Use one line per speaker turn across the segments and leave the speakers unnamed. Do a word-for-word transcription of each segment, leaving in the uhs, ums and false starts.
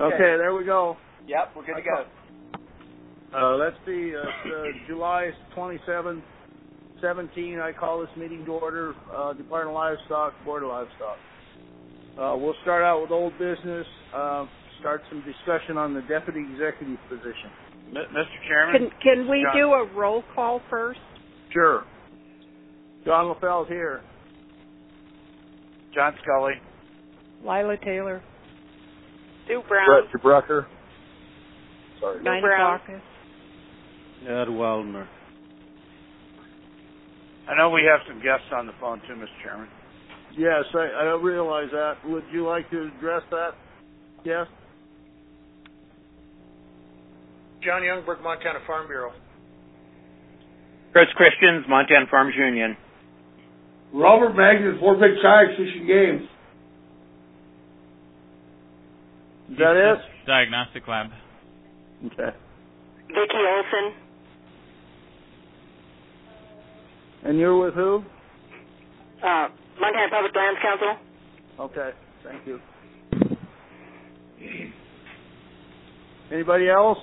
Okay, there we go.
Yep, we're good to go.
Uh, let's see, uh, uh, July twenty-seventh, seventeen, I call this meeting to order, uh, Department of Livestock, Board of Livestock. Uh, we'll start out with old business, uh, start some discussion on the deputy executive position.
M- Mister Chairman?
Can, can we
John.
do a roll call first?
Sure. John LaFell's here.
John Scully.
Lila Taylor.
Sue Brown.
Brett Gebrucker. Sorry.
Nine
Brown.
Caucus.
Ed Waldner.
I know we have some guests on the phone too, Mister Chairman.
Yes, I, I realize that. Would you like to address that? Yes?
John Youngberg, Montana Farm Bureau.
Chris Christians, Montana Farmers Union.
Robert Magnus, Fort Big Sykes, Fish and Games.
Is that it?
Diagnostic Lab.
Okay.
Vicki Olson.
And you're with who?
Uh, Montana Public Lands Council.
Okay, thank you. Anybody else?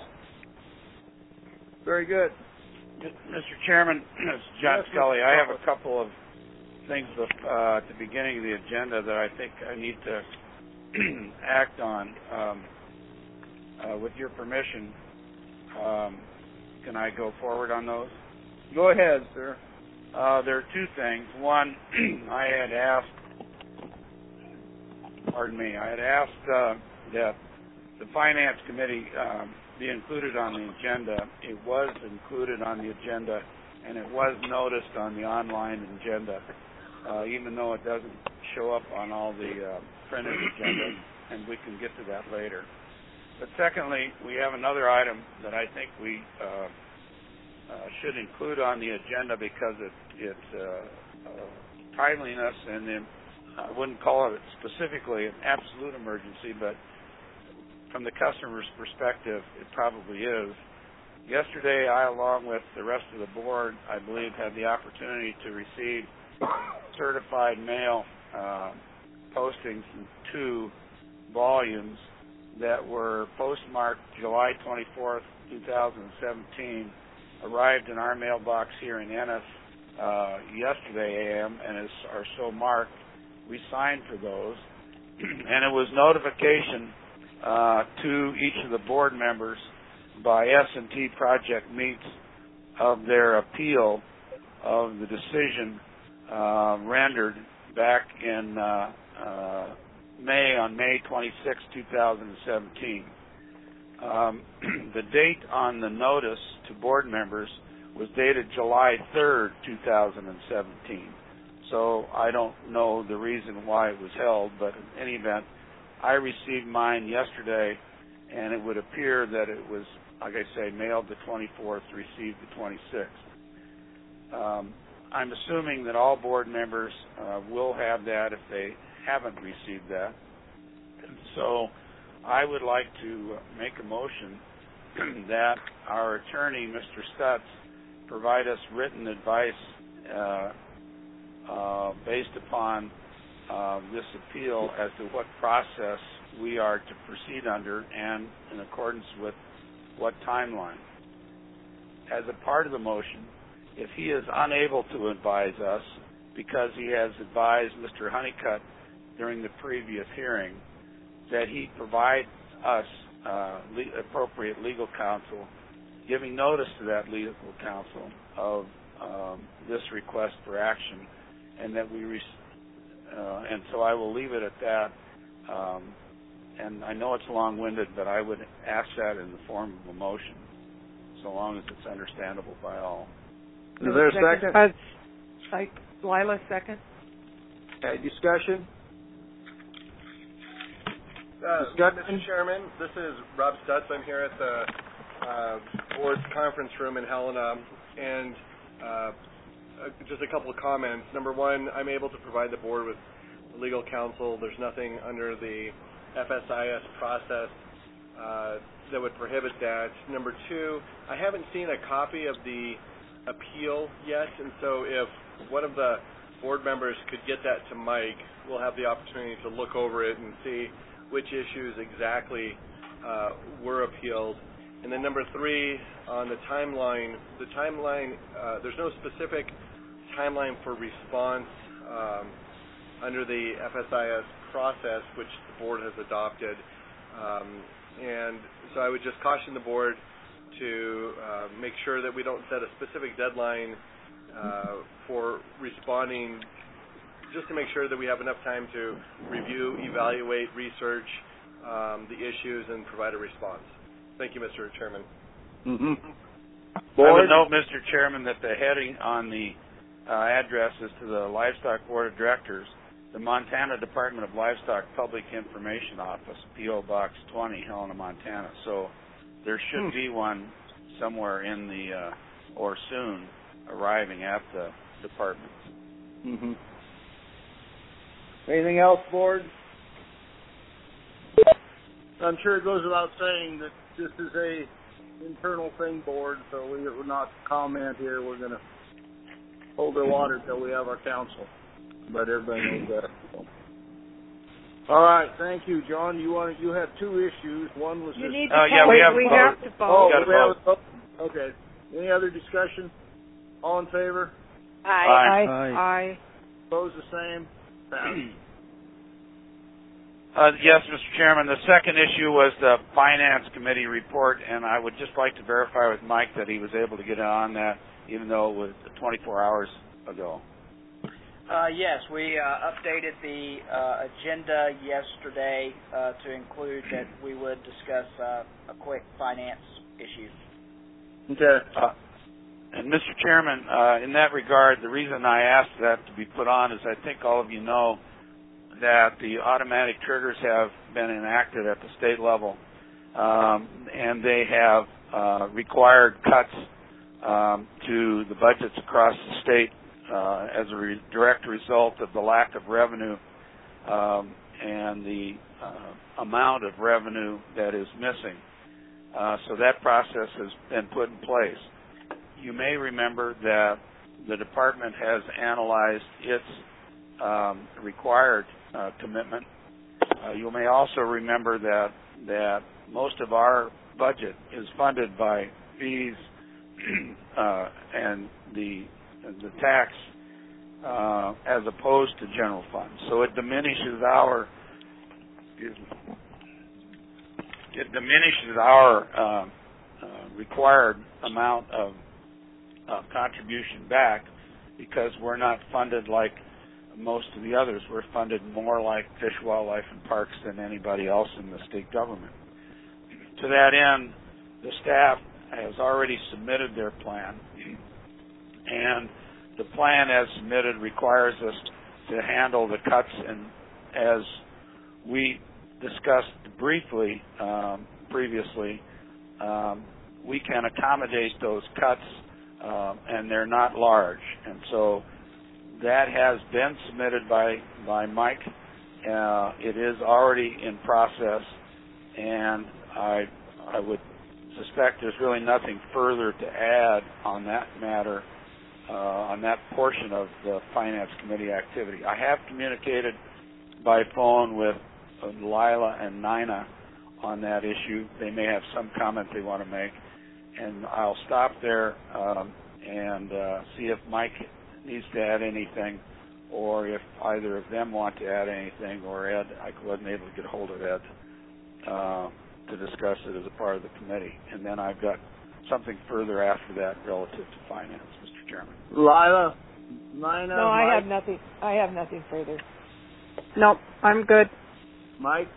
Very good.
Mister Chairman, it's John
Yes,
Scully.
Mister
I have a
Scully.
couple of things uh, at the beginning of the agenda that I think I need to act on. Um, uh, with your permission, um, can I go forward on those?
Go ahead, sir.
Uh, there are two things. One, I had asked, pardon me, I had asked uh, that the Finance Committee um, be included on the agenda. It was included on the agenda, and it was noticed on the online agenda, uh, even though it doesn't show up on all the uh, printed agendas, and we can get to that later. But secondly, we have another item that I think we uh, uh, should include on the agenda because it, it's uh, uh, timeliness, and then I wouldn't call it specifically an absolute emergency, but from the customer's perspective, it probably is. Yesterday, I, along with the rest of the board, I believe, had the opportunity to receive certified mail uh, postings in two volumes that were postmarked July twenty-fourth, two thousand seventeen, arrived in our mailbox here in Ennis uh, yesterday A M, and is, are so marked. We signed for those, and it was notification uh, to each of the board members by S and T Project Meats of their appeal of the decision uh, rendered back in uh, uh, May, on May twenty-sixth, two thousand seventeen. Um, the date on the notice to board members was dated July third, two thousand seventeen. So I don't know the reason why it was held, but in any event, I received mine yesterday, and it would appear that it was, like I say, mailed the twenty-fourth, received the twenty-sixth. Um, I'm assuming that all board members uh, will have that if they haven't received that. And so I would like to make a motion that our attorney, Mister Stutz, provide us written advice uh, uh, based upon uh, this appeal as to what process we are to proceed under and in accordance with what timeline. As a part of the motion, if he is unable to advise us because he has advised Mister Honeycutt during the previous hearing, that he provide us uh, le- appropriate legal counsel, giving notice to that legal counsel of um, this request for action, and that we, re- uh, and so I will leave it at that. Um, and I know it's long-winded, but I would ask that in the form of a motion, so long as it's understandable by all.
Is there a second?
Uh, like Lila, second.
Okay, discussion?
Uh, Mister Chairman, this is Rob Stutz. I'm here at the uh, board's conference room in Helena, and uh, just a couple of comments. Number one, I'm able to provide the board with legal counsel. There's nothing under the F S I S process uh, that would prohibit that. Number two, I haven't seen a copy of the appeal yet, and so if one of the board members could get that to Mike, we'll have the opportunity to look over it and see which issues exactly uh, were appealed. And then number three, on the timeline, the timeline, uh, there's no specific timeline for response um, under the F S I S process, which the board has adopted. Um, and so I would just caution the board to uh, make sure that we don't set a specific deadline uh, for responding, just to make sure that we have enough time to review, evaluate, research um, the issues, and provide a response. Thank you, Mister Chairman.
Mm-hmm. I would note, Mister Chairman, that the heading on the uh, address is to the Livestock Board of Directors, the Montana Department of Livestock Public Information Office, P O Box twenty, Helena, Montana. So there should be one somewhere in the, uh, or soon, arriving at the department.
Mm-hmm. Anything else, board? I'm sure it goes without saying that this is a internal thing, board, so we will not comment here. We're going to hold our water till we have our council. But everybody knows that. So. All right, thank you, John. You want you have two issues. One was
you
this.
need to
uh,
vote.
yeah, we have,
we
vote.
have to vote.
Oh,
we
we have
vote.
a vote. Okay. Any other discussion? All in favor?
Aye.
Aye.
Aye.
Aye.
Opposed, the same. Passed.
Uh, yes, Mister Chairman. The second issue was the Finance Committee report, and I would just like to verify with Mike that he was able to get on that, even though it was twenty-four hours ago.
Uh, yes, we uh, updated the uh, agenda yesterday uh, to include that we would discuss uh, a quick finance issue.
Okay.
Uh, and Mister Chairman, uh, in that regard, the reason I asked that to be put on is I think all of you know that the automatic triggers have been enacted at the state level, um, and they have uh, required cuts um, to the budgets across the state uh, as a re- direct result of the lack of revenue um, and the uh, amount of revenue that is missing. Uh, so that process has been put in place. You may remember that the department has analyzed its um, required uh, commitment. Uh, you may also remember that that most of our budget is funded by fees uh, and the the tax uh, as opposed to general funds. So it diminishes our excuse me, it diminishes our uh, uh, required amount of uh, contribution back because we're not funded like most of the others. We're funded more like Fish, Wildlife, and Parks than anybody else in the state government. To that end, the staff has already submitted their plan, and the plan as submitted requires us to handle the cuts, and as we discussed briefly um, previously, um, we can accommodate those cuts, um, and they're not large, and so that has been submitted by, by Mike. Uh, it is already in process, and I I would suspect there's really nothing further to add on that matter, uh, on that portion of the Finance Committee activity. I have communicated by phone with uh, Lila and Nina on that issue. They may have some comment they want to make, and I'll stop there um, and uh, see if Mike needs to add anything, or if either of them want to add anything, or Ed. I wasn't able to get a hold of Ed uh, to discuss it as a part of the committee. And then I've got something further after that relative to finance, Mister Chairman.
Lila, Nina,
No,
Mike?
I have nothing. I have nothing further. Nope, I'm good.
Mike?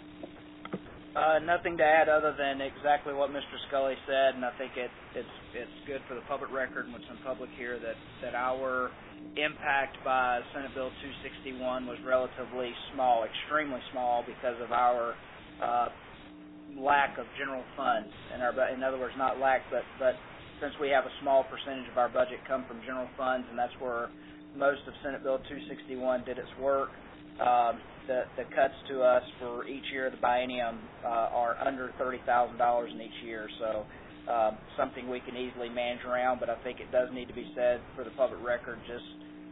Uh, nothing to add other than exactly what Mister Scully said, and I think it, it's it's good for the public record and what's in public here that, that our impact by Senate Bill two sixty-one was relatively small, extremely small, because of our uh, lack of general funds. In, our, in other words, not lack, but, but since we have a small percentage of our budget come from general funds, and that's where most of Senate Bill two sixty-one did its work, um, the, the cuts to us for each year of the biennium uh, are under thirty thousand dollars in each year. So uh, something we can easily manage around, but I think it does need to be said for the public record, just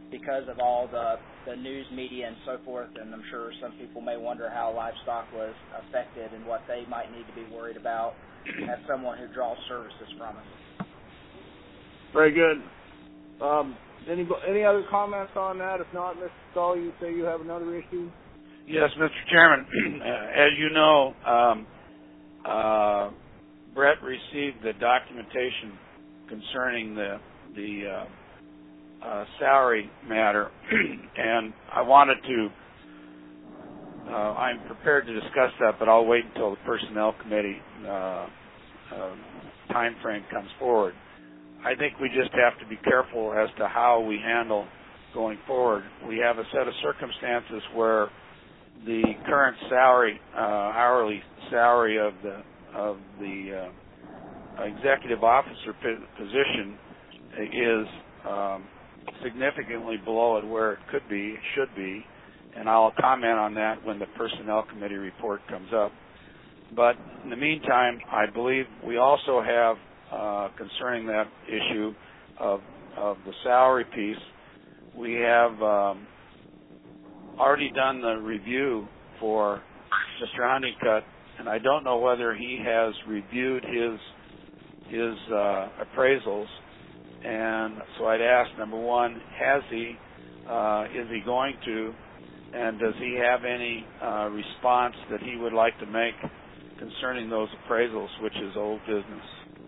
because of all the, the news media and so forth, and I'm sure some people may wonder how livestock was affected and what they might need to be worried about as someone who draws services from us.
Very good. Um, any any other comments on that? If not, Mister Scully, you say you have another issue?
Yes, Mister Chairman. uh, as you know, um, uh, Brett received the documentation concerning the the uh, uh, salary matter, and I wanted to. Uh, I'm prepared to discuss that, but I'll wait until the Personnel Committee uh, uh, time frame comes forward. I think we just have to be careful as to how we handle going forward. We have a set of circumstances where the current salary, uh, hourly salary of the of the uh, executive officer position is um, significantly below it where it could be, should be, and I'll comment on that when the Personnel Committee report comes up. But in the meantime, I believe we also have, uh, concerning that issue of, of the salary piece, we have um, already done the review for Mister Honeycutt, and I don't know whether he has reviewed his his uh, appraisals. And so I'd ask, number one, has he, uh, is he going to, and does he have any uh, response that he would like to make concerning those appraisals, which is old business?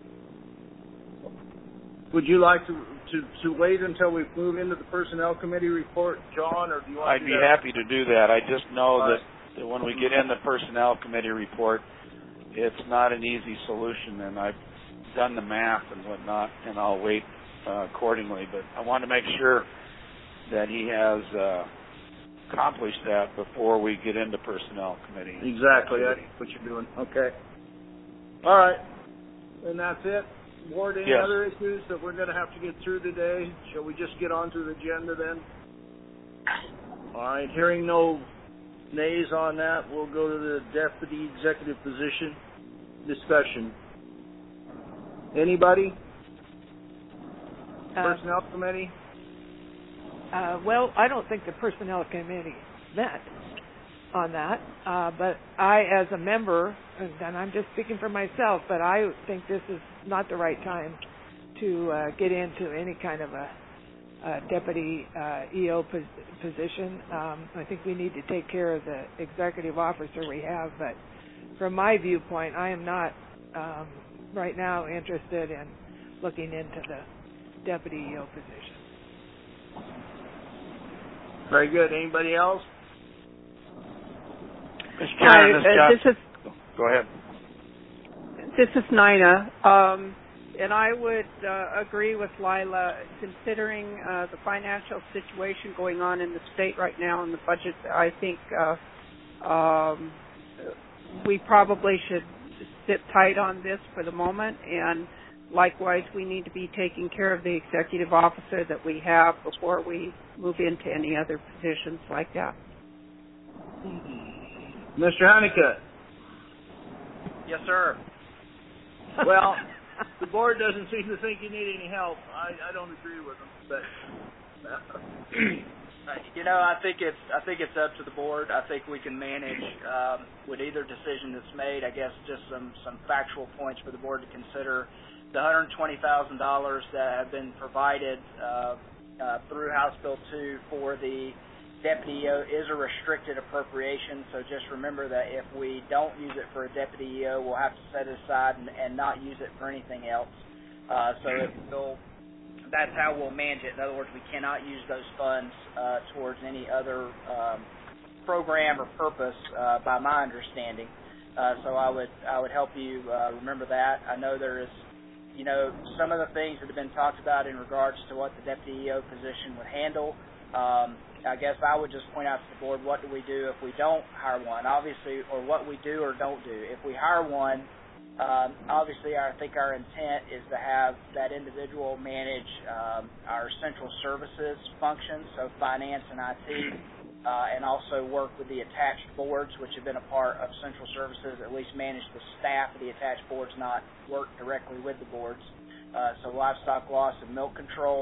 Would you like to, to, to wait until we move into the Personnel Committee report, John, or do you want
I'd
to
be
do that?
happy to do that. I just know
All
that,
right.
that when we get in the Personnel Committee report, it's not an easy solution, and I've done the math and whatnot, and I'll wait uh, accordingly. But I want to make sure that he has uh, accomplished that before we get into Personnel Committee.
Exactly. That's what you're doing. Okay. All right. And that's it. Board, any
Yes.
other issues that we're going to have to get through today? Shall we just get on to the agenda then? All right. Hearing no nays on that, we'll go to the deputy executive position discussion. Anybody?
Uh,
Personnel Committee?
Uh, well, I don't think the Personnel Committee met on that, uh, but I, as a member, and I'm just speaking for myself, but I think this is not the right time to uh, get into any kind of a, a deputy uh, E O pos- position. Um, I think we need to take care of the executive officer we have, but from my viewpoint, I am not um, right now interested in looking into the deputy E O position.
Very good. Anybody else?
Hi, uh, this is
Go ahead.
This is Nina, um, and I would uh, agree with Lila, considering uh, the financial situation going on in the state right now and the budget. I think uh, um, we probably should sit tight on this for the moment, and likewise, we need to be taking care of the executive officer that we have before we move into any other positions like that.
Mister Honeycutt.
Yes, sir.
Well, the board doesn't seem to think you need any help. I, I don't agree with them, but
you know, I think it's I think it's up to the board. I think we can manage um, with either decision that's made. I guess just some some factual points for the board to consider. The one hundred twenty thousand dollars that have been provided uh, uh, through House Bill two for the deputy E O is a restricted appropriation, so just remember that if we don't use it for a deputy E O, we'll have to set it aside and, and not use it for anything else. Uh, so it will, that's how we'll manage it. In other words, we cannot use those funds uh, towards any other um, program or purpose, uh, by my understanding. Uh, so I would I would help you uh, remember that. I know there is, you know, some of the things that have been talked about in regards to what the deputy E O position would handle. Um, I guess I would just point out to the board, what do we do if we don't hire one? Obviously, or what we do or don't do. If we hire one, um, obviously I think our intent is to have that individual manage um, our central services functions, so finance and I T, uh, and also work with the attached boards, which have been a part of central services, at least manage the staff of the attached boards, not work directly with the boards. Uh, so livestock loss and milk control.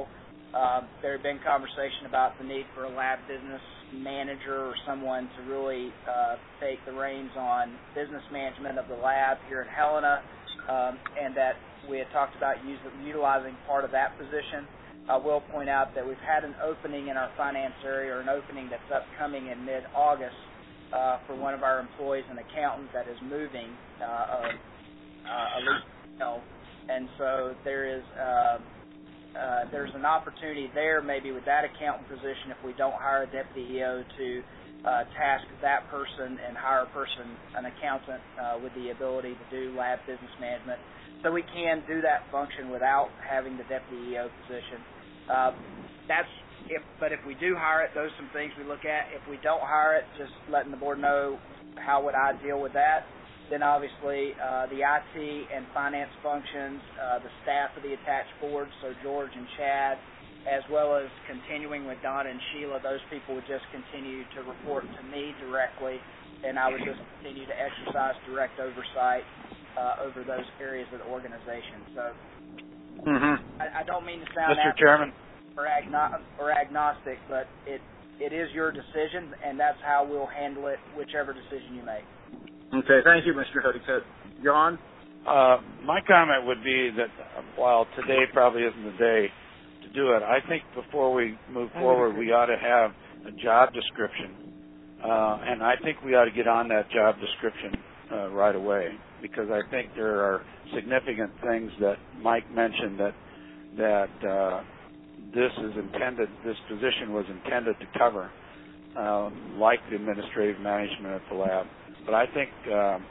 Uh, there had been conversation about the need for a lab business manager or someone to really uh, take the reins on business management of the lab here in Helena, um, and that we had talked about use, utilizing part of that position. I will point out that we've had an opening in our finance area, or an opening that's upcoming in mid-August uh, for one of our employees, an accountant that is moving, uh, uh, a lease, and so there is uh, uh, there's an opportunity there maybe with that accountant position if we don't hire a deputy E O to uh, task that person and hire a person, an accountant, uh, with the ability to do lab business management. So we can do that function without having the deputy E O position. Uh, that's if, but if we do hire it, those are some things we look at. If we don't hire it, just letting the board know how would I deal with that. Then obviously uh, the I T and finance functions, uh, the staff of the attached boards, so George and Chad, as well as continuing with Donna and Sheila, those people would just continue to report to me directly, and I would just continue to exercise direct oversight uh, over those areas of the organization. So
mm-hmm.
I, I don't mean to sound
Mister Chairman
or, agno- or agnostic, but it it is your decision, and that's how we'll handle it, whichever decision you make.
Okay, thank you, Mister Honeycutt. John?
Uh, my comment would be that uh, while today probably isn't the day to do it, I think before we move forward, we ought to have a job description. Uh, and I think we ought to get on that job description uh, right away, because I think there are significant things that Mike mentioned that that uh, this is intended, this position was intended to cover, uh, like the administrative management at the lab. But I think um,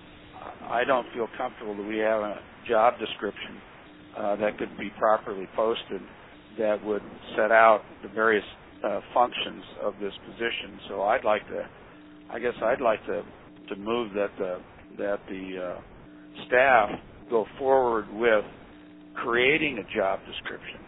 I don't feel comfortable that we have a job description uh, that could be properly posted that would set out the various uh, functions of this position. So I'd like to, I guess I'd like to, to move that the that the uh, staff go forward with creating a job description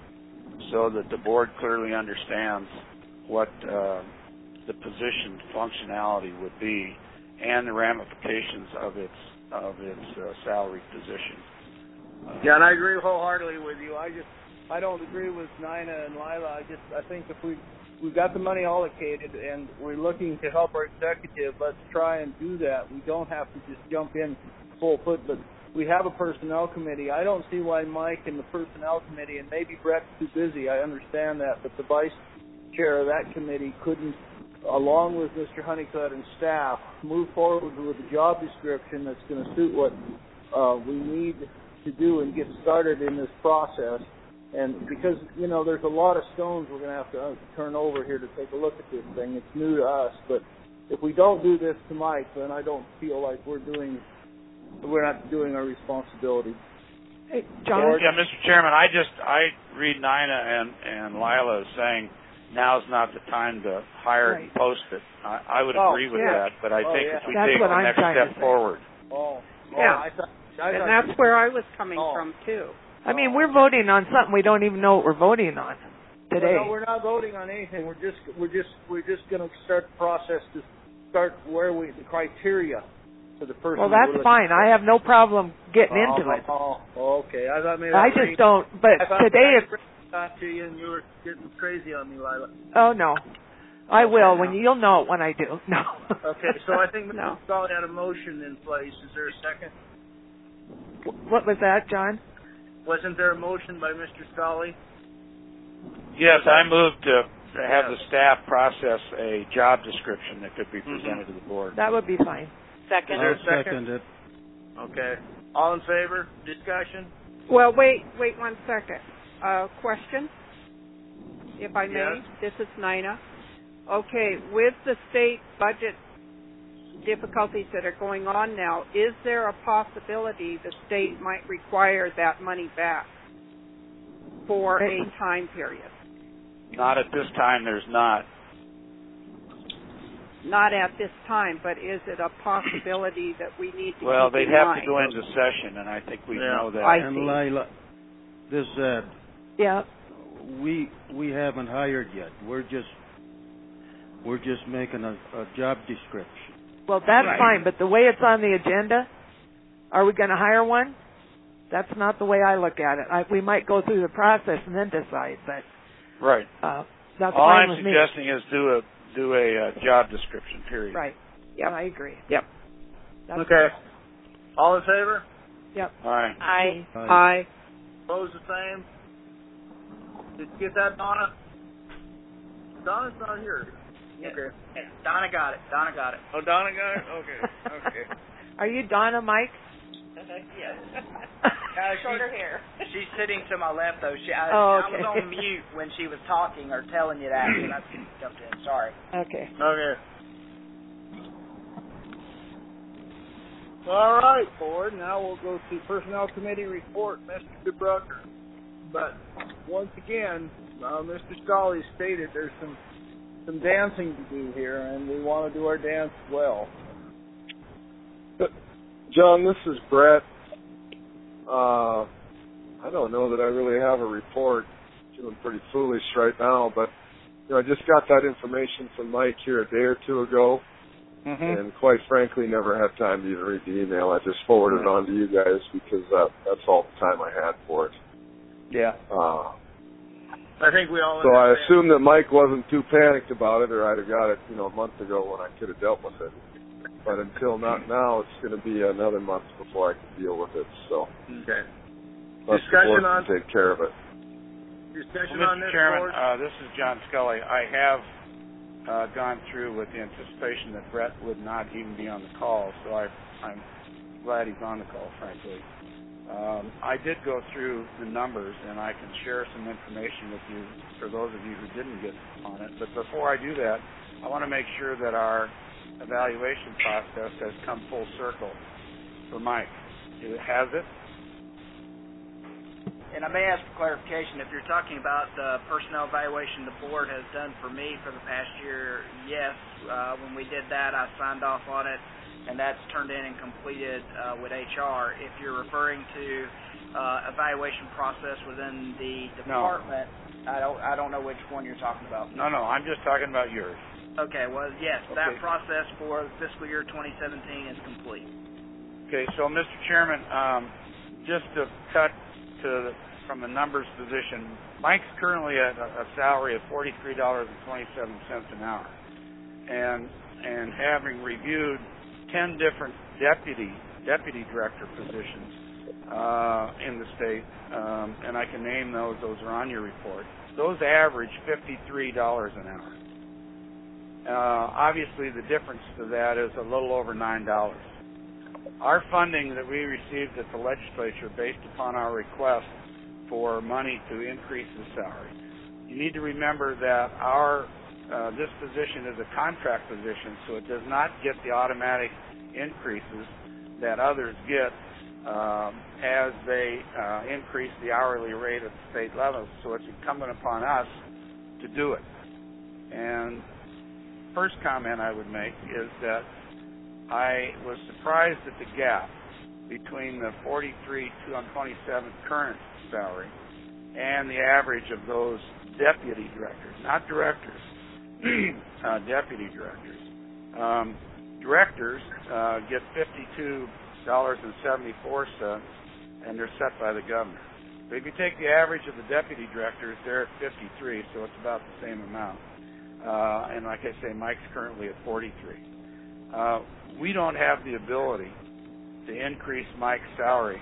so that the board clearly understands what uh, the position functionality would be and the ramifications of its of its uh, salary position. Uh,
yeah, and I agree wholeheartedly with you. I just I don't agree with Nina and Lila. I just I think if we we've got the money allocated and we're looking to help our executive, let's try and do that. We don't have to just jump in full foot, but we have a personnel committee. I don't see why Mike and the personnel committee, and maybe Brett's too busy, I understand that, but the vice chair of that committee couldn't, along with Mister Honeycutt and staff, move forward with a job description that's going to suit what uh, we need to do and get started in this process. And because, you know, there's a lot of stones we're going to have to uh, turn over here to take a look at this thing. It's new to us, but if we don't do this to Mike, then I don't feel like we're doing, we're not doing our responsibility.
Hey, John?
Yeah, Mister Chairman, I just, I read Nina and, and Lila as saying now's not the time to hire
right.
and post it. I, I would
oh,
agree with
yeah.
that, but I
oh,
think
yeah.
if we
That's
take
what
the
I'm
next step forward.
Oh, oh
yeah.
I thought, I
and
thought
that's where I was coming
oh.
from, too.
I mean, we're voting on something we don't even know what we're voting on today.
Well, no, we're not voting on anything. We're just we're just we're just going to start the process to start where we the criteria for the person.
Well, that's fine. I have no problem getting
oh,
into it.
Oh, okay. I thought maybe
I just don't. But today, if
got to you and you were getting crazy on me, Lila.
Oh no, I
okay,
will
no.
when you, you'll know it when I do. No.
Okay, so I think Mister
No.
Scully had a motion in place. Is there a second?
What was that, John?
Wasn't there a motion by Mister Scully?
Yes, I moved to have the staff process a job description that could be presented
mm-hmm.
to the board.
That would be fine.
Second.
Is there a
I'll
second?
second it.
Okay. All in favor? Discussion?
Well, wait, wait one second. Uh, question, if I may.
Yes.
This is Nina. Okay, with the state budget difficulties that are going on now, is there a possibility the state might require that money back for a time period?
Not at this time, there's not.
Not at this time, but is it a possibility that we need to
Well,
keep
they'd
in
have
mind?
to go into session, and I think we
Yeah.
know that.
I
And
see.
Lila, this uh,
Yeah.
we we haven't hired yet. We're just we're just making a, a job description.
Well, that's
Right.
fine. But the way it's on the agenda, are we going to hire one? That's not the way I look at it. I, we might go through the process and then decide. But
Right.
Uh, that's
All
fine
I'm
with me.
suggesting is do a do a uh, job description. Period.
Right. Yeah, I agree.
Yep.
That's
Okay. All in favor?
Yep.
All right.
Aye.
Aye.
Aye.
Opposed, the same. Did you get that, Donna? Donna's not here. Okay.
Yeah, Donna got it. Donna got it.
Oh, Donna got it? Okay. Okay.
Are you Donna, Mike?
Yes. Uh,
Shorter hair.
She's sitting to my left, though. She, I,
Oh,
I was
okay.
on mute when she was talking or telling you that, and I jumped in. Sorry.
Okay.
Okay. All right, board. Now we'll go to Personnel Committee report, Mister DeBrucker. But once again, uh, Mister Scully stated there's some some dancing to do here, and we want to do our dance well.
John, this is Brett. Uh, I don't know that I really have a report. Feeling pretty foolish right now, but you know, I just got that information from Mike here a day or two ago,
Mm-hmm.
and quite frankly, never had time to even read the email. I just forwarded it on to you guys because uh, that's all the time I had for it.
Yeah.
Uh,
I think we all
so I
understand.
assume that Mike wasn't too panicked about it, or I'd have got it, you know, a month ago when I could have dealt with it. But until not now, it's going to be another month before I can deal with it. So,
Okay.
let the
Discussion
board
on-
can take care of it.
Discussion
Well,
on
Mister
this,
Chairman,
board?
uh, this is John Scully. I have uh, gone through with the anticipation that Brett would not even be on the call, so I, I'm glad he's on the call, frankly. Um, I did go through the numbers, and I can share some information with you for those of you who didn't get on it. But before I do that, I want to make sure that our evaluation process has come full circle for Mike. It has it?
And I may ask for clarification. If you're talking about the personnel evaluation the board has done for me for the past year, yes. Uh, when we did that, I signed off on it, and that's turned in and completed uh, with H R. If you're referring to uh, evaluation process within the department, no. I don't I don't know which one you're talking about.
No, no, I'm just talking about yours.
Okay, well, yes,
Okay.
that process for fiscal year twenty seventeen is complete.
Okay, so Mister Chairman, um, just to cut to the, from the numbers position, Mike's currently at a, a salary of forty-three dollars and twenty-seven cents an hour, and and having reviewed ten different deputy deputy director positions uh, in the state, um, and I can name those; those are on your report. Those average fifty-three dollars an hour. Uh, obviously, the difference to that is a little over nine dollars. Our funding that we received at the legislature based upon our request for money to increase the salary. You need to remember that our uh, this position is a contract position, so it does not get the automatic increases that others get um, as they uh, increase the hourly rate at the state level. So it's incumbent upon us to do it. And first comment I would make is that I was surprised at the gap between the forty-three twenty-seven current salary and the average of those deputy directors, not directors, uh, deputy directors. Um, directors uh, get fifty-two dollars and seventy-four cents, and they're set by the governor. But if you take the average of the deputy directors, they're at fifty-three, so it's about the same amount. Uh, and like I say, Mike's currently at forty-three. Uh, we don't have the ability to increase Mike's salary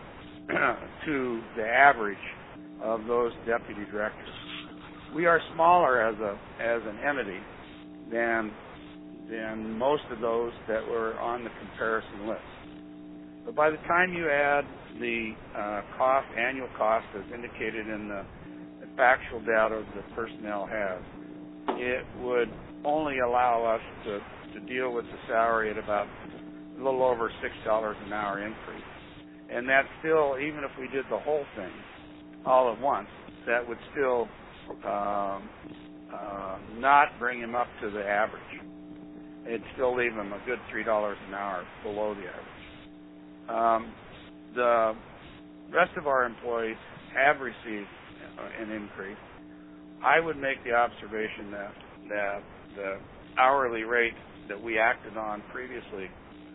to the average of those deputy directors. We are smaller as a as an entity than than most of those that were on the comparison list. But by the time you add the uh, cost, annual cost as indicated in the, the factual data that personnel has, it would only allow us to, to deal with the salary at about a little over six dollars an hour increase. And that's still, even if we did the whole thing all at once, that would still um, uh, not bring him up to the average. It'd still leave him a good three dollars an hour below the average. Um, the rest of our employees have received an increase. I would make the observation that, that the hourly rate that we acted on previously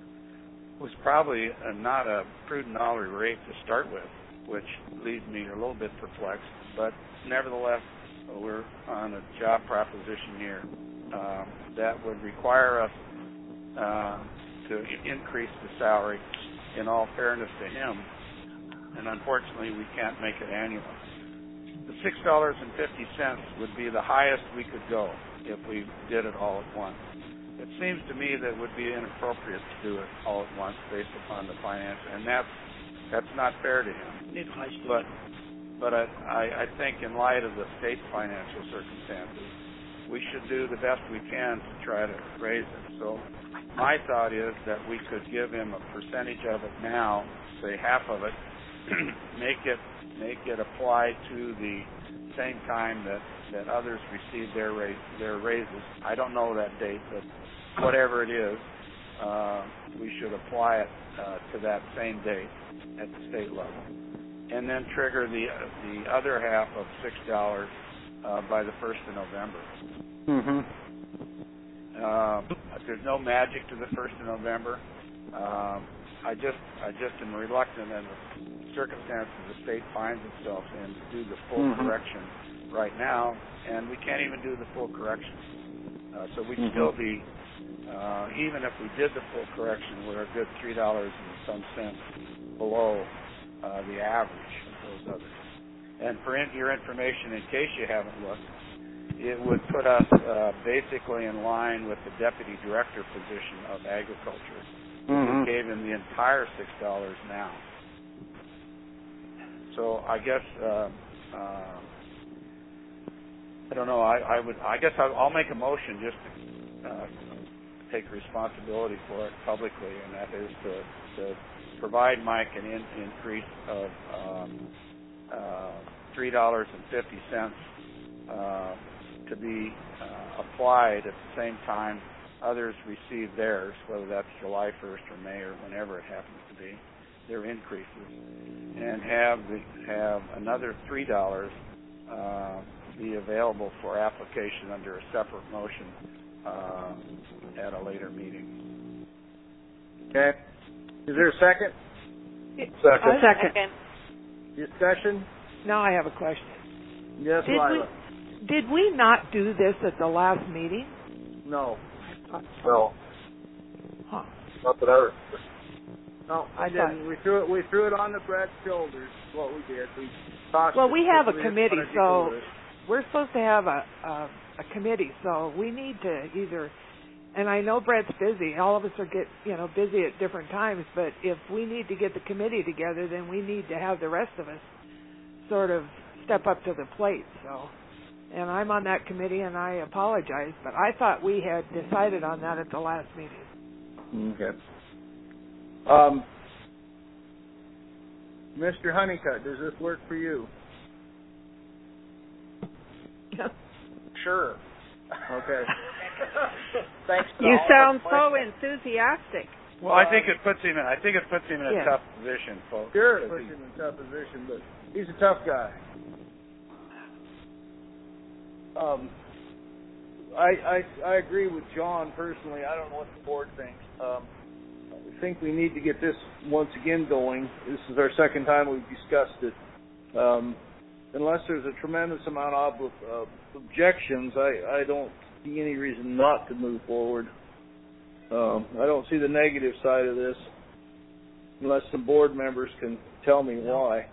was probably a, not a prudent hourly rate to start with, which leaves me a little bit perplexed. But nevertheless, we're on a job proposition here um, that would require us uh, to increase the salary in all fairness to him, and unfortunately we can't make it annual. The six dollars and fifty cents would be the highest we could go if we did it all at once. It seems to me that it would be inappropriate to do it all at once based upon the finance, and that's that's not fair to him. But but I, I, I think in light of the state's financial circumstances, we should do the best we can to try to raise it. So my thought is that we could give him a percentage of it now, say half of it, make it make it apply to the same time that, that others receive their raise, their raises. I don't know that date, but whatever it is, uh, we should apply it uh, to that same date at the state level, and then trigger the uh, the other half of six dollars uh, by the first of November.
Mm-hmm.
Uh, there's no magic to the first of November. Um, I just I just am reluctant in the circumstances the state finds itself in to do the full
Mm-hmm.
correction right now, and we can't even do the full correction. Uh, so we'd
Mm-hmm.
still be, uh, even if we did the full correction, we're a good three dollars and some cents below uh, the average of those others. And for in, your information, in case you haven't looked, it would put us uh, basically in line with the deputy director position of agriculture.
Mm-hmm.
We gave him the entire six dollars now. So I guess uh, uh, I don't know. I, I would. I guess I'll, I'll make a motion just to uh, take responsibility for it publicly, and that is to, to provide Mike an in, increase of um, uh, three dollars and fifty cents uh, to be uh, applied at the same time others receive theirs, whether that's July first or May or whenever it happens to be, their increases, and have the, have another three dollars uh, be available for application under a separate motion uh, at a later meeting.
Okay. Is there a second?
Second.
Second.
Discussion?
Now I have a question.
Yes,
Did
Lila.
we, did we not do this at the last meeting?
No.
No,
Huh.
not that I remember.
No, I
I
didn't.
thought-
We threw it. We threw it on the Brett's shoulders. Is what we did. We talked.
Well, we have a
we
committee,
wanted to
so
do this.
we're supposed to have a, a a committee. So we need to either, and I know Brett's busy. All of us are get you know busy at different times. But if we need to get the committee together, then we need to have the rest of us sort of step up to the plate. So, and I'm on that committee, and I apologize, but I thought we had decided on that at the last meeting.
Okay. Um, Mister Honeycutt, does this work for you?
Sure.
Okay.
Thanks. To
You
all
sound
the
so
questions.
enthusiastic.
Well, I think it puts him in. I think it puts him in a
Yeah.
tough position, folks.
Sure, it
because
puts
he-
him in a tough position, but he's a tough guy. Um, I, I I agree with John personally. I don't know what the board thinks. Um, I think we need to get this once again going. This is our second time we've discussed it. Um, unless there's a tremendous amount of uh, objections, I, I don't see any reason not to move forward. Um, I don't see the negative side of this, unless the board members can tell me why.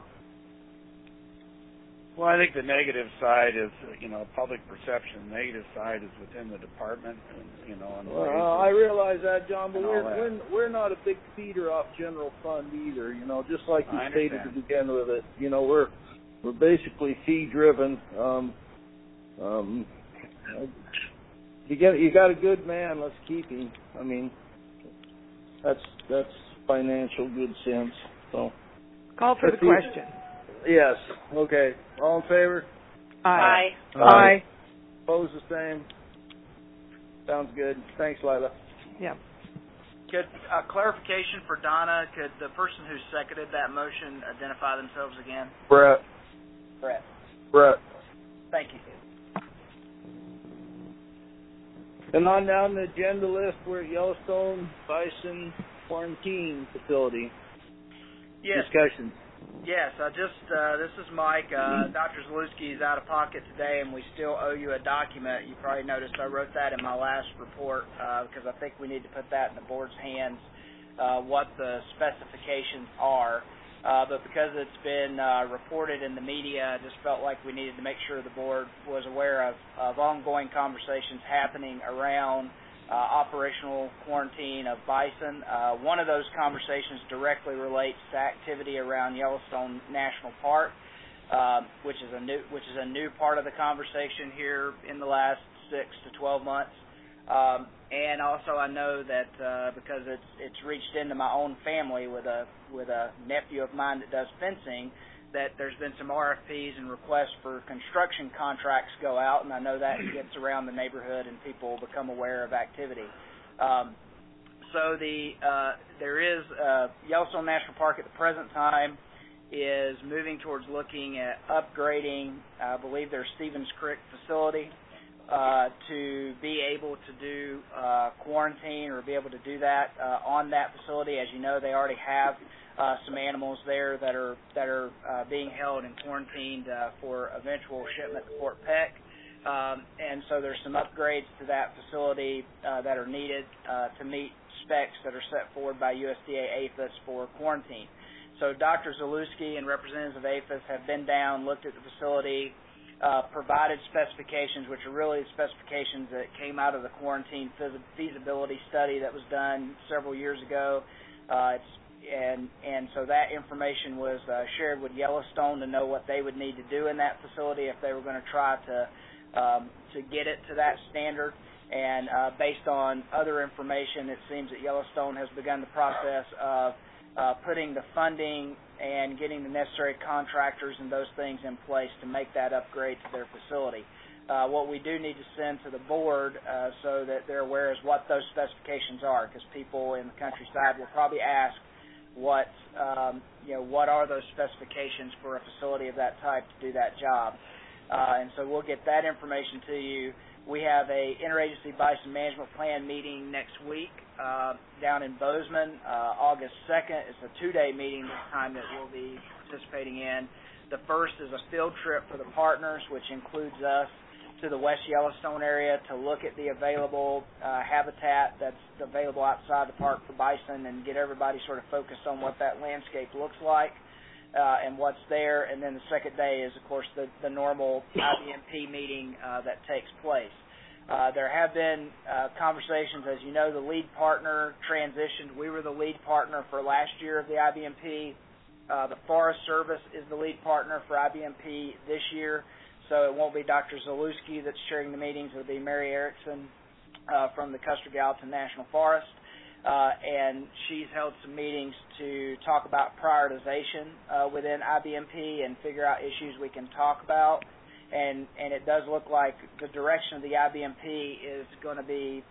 Well, I think the negative side is, you know, public perception. The negative side is within the department, and, you know, and
Well, I realize that, John, but
and all
we're,
that.
we're we're not a big feeder off general fund either. You know, just like you
I
stated
understand.
to begin with it. You know, we're we're basically fee driven. Um, um, you get you got a good man. Let's keep him. I mean, that's that's financial good sense. So
Call for the
Let's see.
question.
yes, okay. All in favor?
Aye.
Aye. Opposed the same. Sounds good. Thanks, Lila.
Yeah.
Could uh, clarification for Donna? Could the person who seconded that motion identify themselves again?
Brett.
Brett.
Brett.
Thank you.
And on down the agenda list, we're at Yellowstone Bison Quarantine Facility.
Yes.
Discussion.
Yes, I just, uh, this is Mike. Uh, Doctor Zalewski is out of pocket today, and we still owe you a document. You probably noticed I wrote that in my last report uh, because I think we need to put that in the board's hands, uh, what the specifications are. Uh, but because it's been uh, reported in the media, I just felt like we needed to make sure the board was aware of, of ongoing conversations happening around uh, operational quarantine of bison. Uh, one of those conversations directly relates to activity around Yellowstone National Park, uh, which is a new which is a new part of the conversation here in the last six to twelve months. Um, and also, I know that uh, because it's it's reached into my own family with a with a nephew of mine that does fencing, that there's been some R F Ps and requests for construction contracts go out, and I know that gets around the neighborhood and people become aware of activity. Um, so the uh, there is uh, Yellowstone National Park at the present time is moving towards looking at upgrading, I believe, their Stevens Creek facility. Uh, to be able to do uh, quarantine or be able to do that uh, on that facility. As you know, they already have uh, some animals there that are that are uh, being held and quarantined uh, for eventual shipment to Fort Peck. Um, and so there's some upgrades to that facility uh, that are needed uh, to meet specs that are set forward by U S D A APHIS for quarantine. So Doctor Zalewski and representatives of APHIS have been down, looked at the facility, Uh, provided specifications, which are really specifications that came out of the quarantine feasibility study that was done several years ago. Uh, it's, and and so that information was uh, shared with Yellowstone to know what they would need to do in that facility if they were going to try to um, to get it to that standard. And uh, based on other information, it seems that Yellowstone has begun the process of uh, putting the funding and getting the necessary contractors and those things in place to make that upgrade to their facility. Uh, what we do need to send to the board uh, so that they're aware is what those specifications are, because people in the countryside will probably ask what um, you know what are those specifications for a facility of that type to do that job. Uh, and so we'll get that information to you. We have a interagency bison management plan meeting next week uh, down in Bozeman, uh, August second. It's a two-day meeting this time that we'll be participating in. The first is a field trip for the partners, which includes us to the West Yellowstone area to look at the available uh, habitat that's available outside the park for bison and get everybody sort of focused on what that landscape looks like. Uh, and what's there, and then the second day is, of course, the, the normal I B M P meeting uh, that takes place. Uh, there have been uh, conversations, as you know, the lead partner transitioned. We were the lead partner for last year of the I B M P. Uh, the Forest Service is the lead partner for I B M P this year, so it won't be Doctor Zalewski that's chairing the meetings. It'll be Mary Erickson uh, from the Custer-Gallatin National Forest. Uh, and she's held some meetings to talk about prioritization uh, within I B M P and figure out issues we can talk about. And, and it does look like the direction of the I B M P is going to be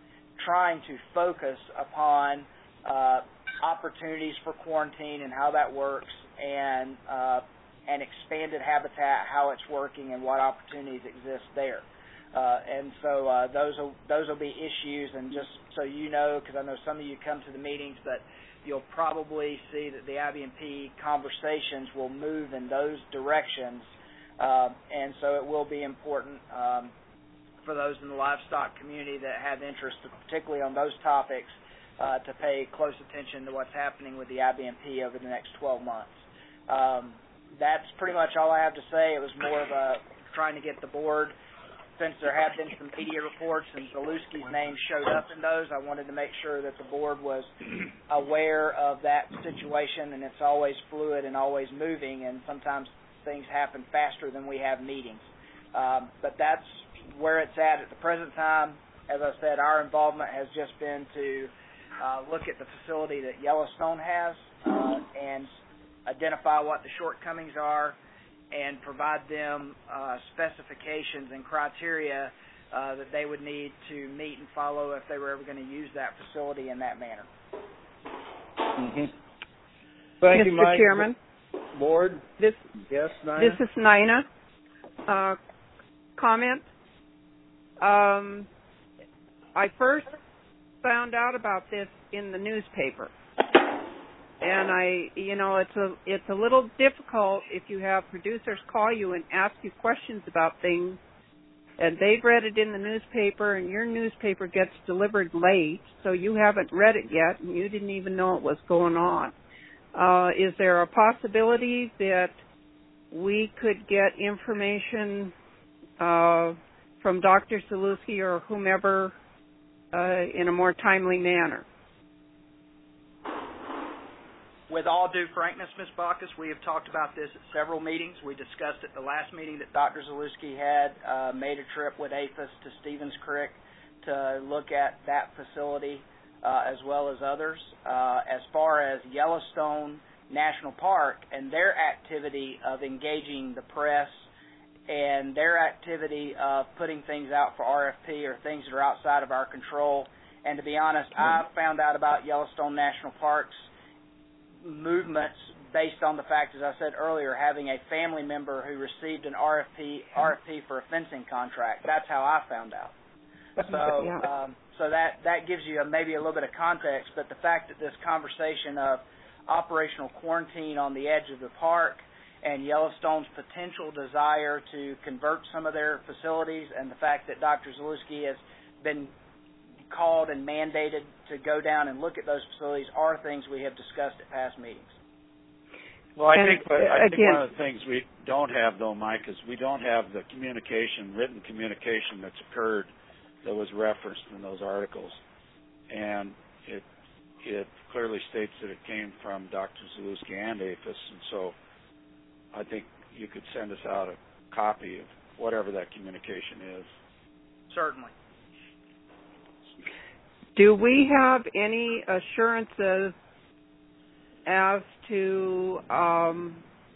trying to focus upon uh, opportunities for quarantine and how that works, and uh, and expanded habitat, how it's working, and what opportunities exist there. Uh, and so uh, those will those will be issues, and just so you know, because I know some of you come to the meetings, but you'll probably see that the I B M P conversations will move in those directions, uh, and so it will be important um, for those in the livestock community that have interest, particularly on those topics, uh, to pay close attention to what's happening with the I B M P over the next twelve months. Um, that's pretty much all I have to say. It was more of a trying to get the board. Since there have been some media reports and Zalewski's name showed up in those, I wanted to make sure that the board was aware of that situation, and it's always fluid and always moving, and sometimes things happen faster than we have meetings. Um, but that's where it's at at the present time. As I said, our involvement has just been to uh, look at the facility that Yellowstone has uh, and identify what the shortcomings are, and provide them uh, specifications and criteria uh, that they would need to meet and follow if they were ever going to use that facility in that manner.
Mm-hmm. Thank
Mister
you, Mike.
Chairman.
Board.
This,
yes, Nina?
This is Nina. Uh, comment. Um, I first found out about this in the newspaper. and I, you know, it's a it's a little difficult if you have producers call you and ask you questions about things, and they've read it in the newspaper, and your newspaper gets delivered late, so you haven't read it yet, and you didn't even know it was going on. Uh, is there a possibility that we could get information uh, from Doctor Zalewski or whomever uh, in a more timely manner?
With all due frankness, Miz Bacchus, we have talked about this at several meetings. We discussed at the last meeting that Doctor Zalewski had, uh, made a trip with A P H I S to Stevens Creek to look at that facility uh, as well as others. Uh, as far as Yellowstone National Park and their activity of engaging the press and their activity of putting things out for R F P or things that are outside of our control, and to be honest, I found out about Yellowstone National Park's movements based on the fact, as I said earlier, having a family member who received an R F P R F P for a fencing contract. That's how I found out. So,
yeah.
um, so that that gives you a, maybe a little bit of context. But the fact that this conversation of operational quarantine on the edge of the park and Yellowstone's potential desire to convert some of their facilities, and the fact that Doctor Zalewski has been called and mandated to go down and look at those facilities are things we have discussed at past meetings.
Well, I
and,
think I think
again,
one of the things we don't have, though, Mike, is we don't have the communication, written communication that's occurred that was referenced in those articles, and it it clearly states that it came from Doctor Zalewski and A P H I S, and so I think you could send us out a copy of whatever that communication is.
Certainly.
Do we have any assurances as to um,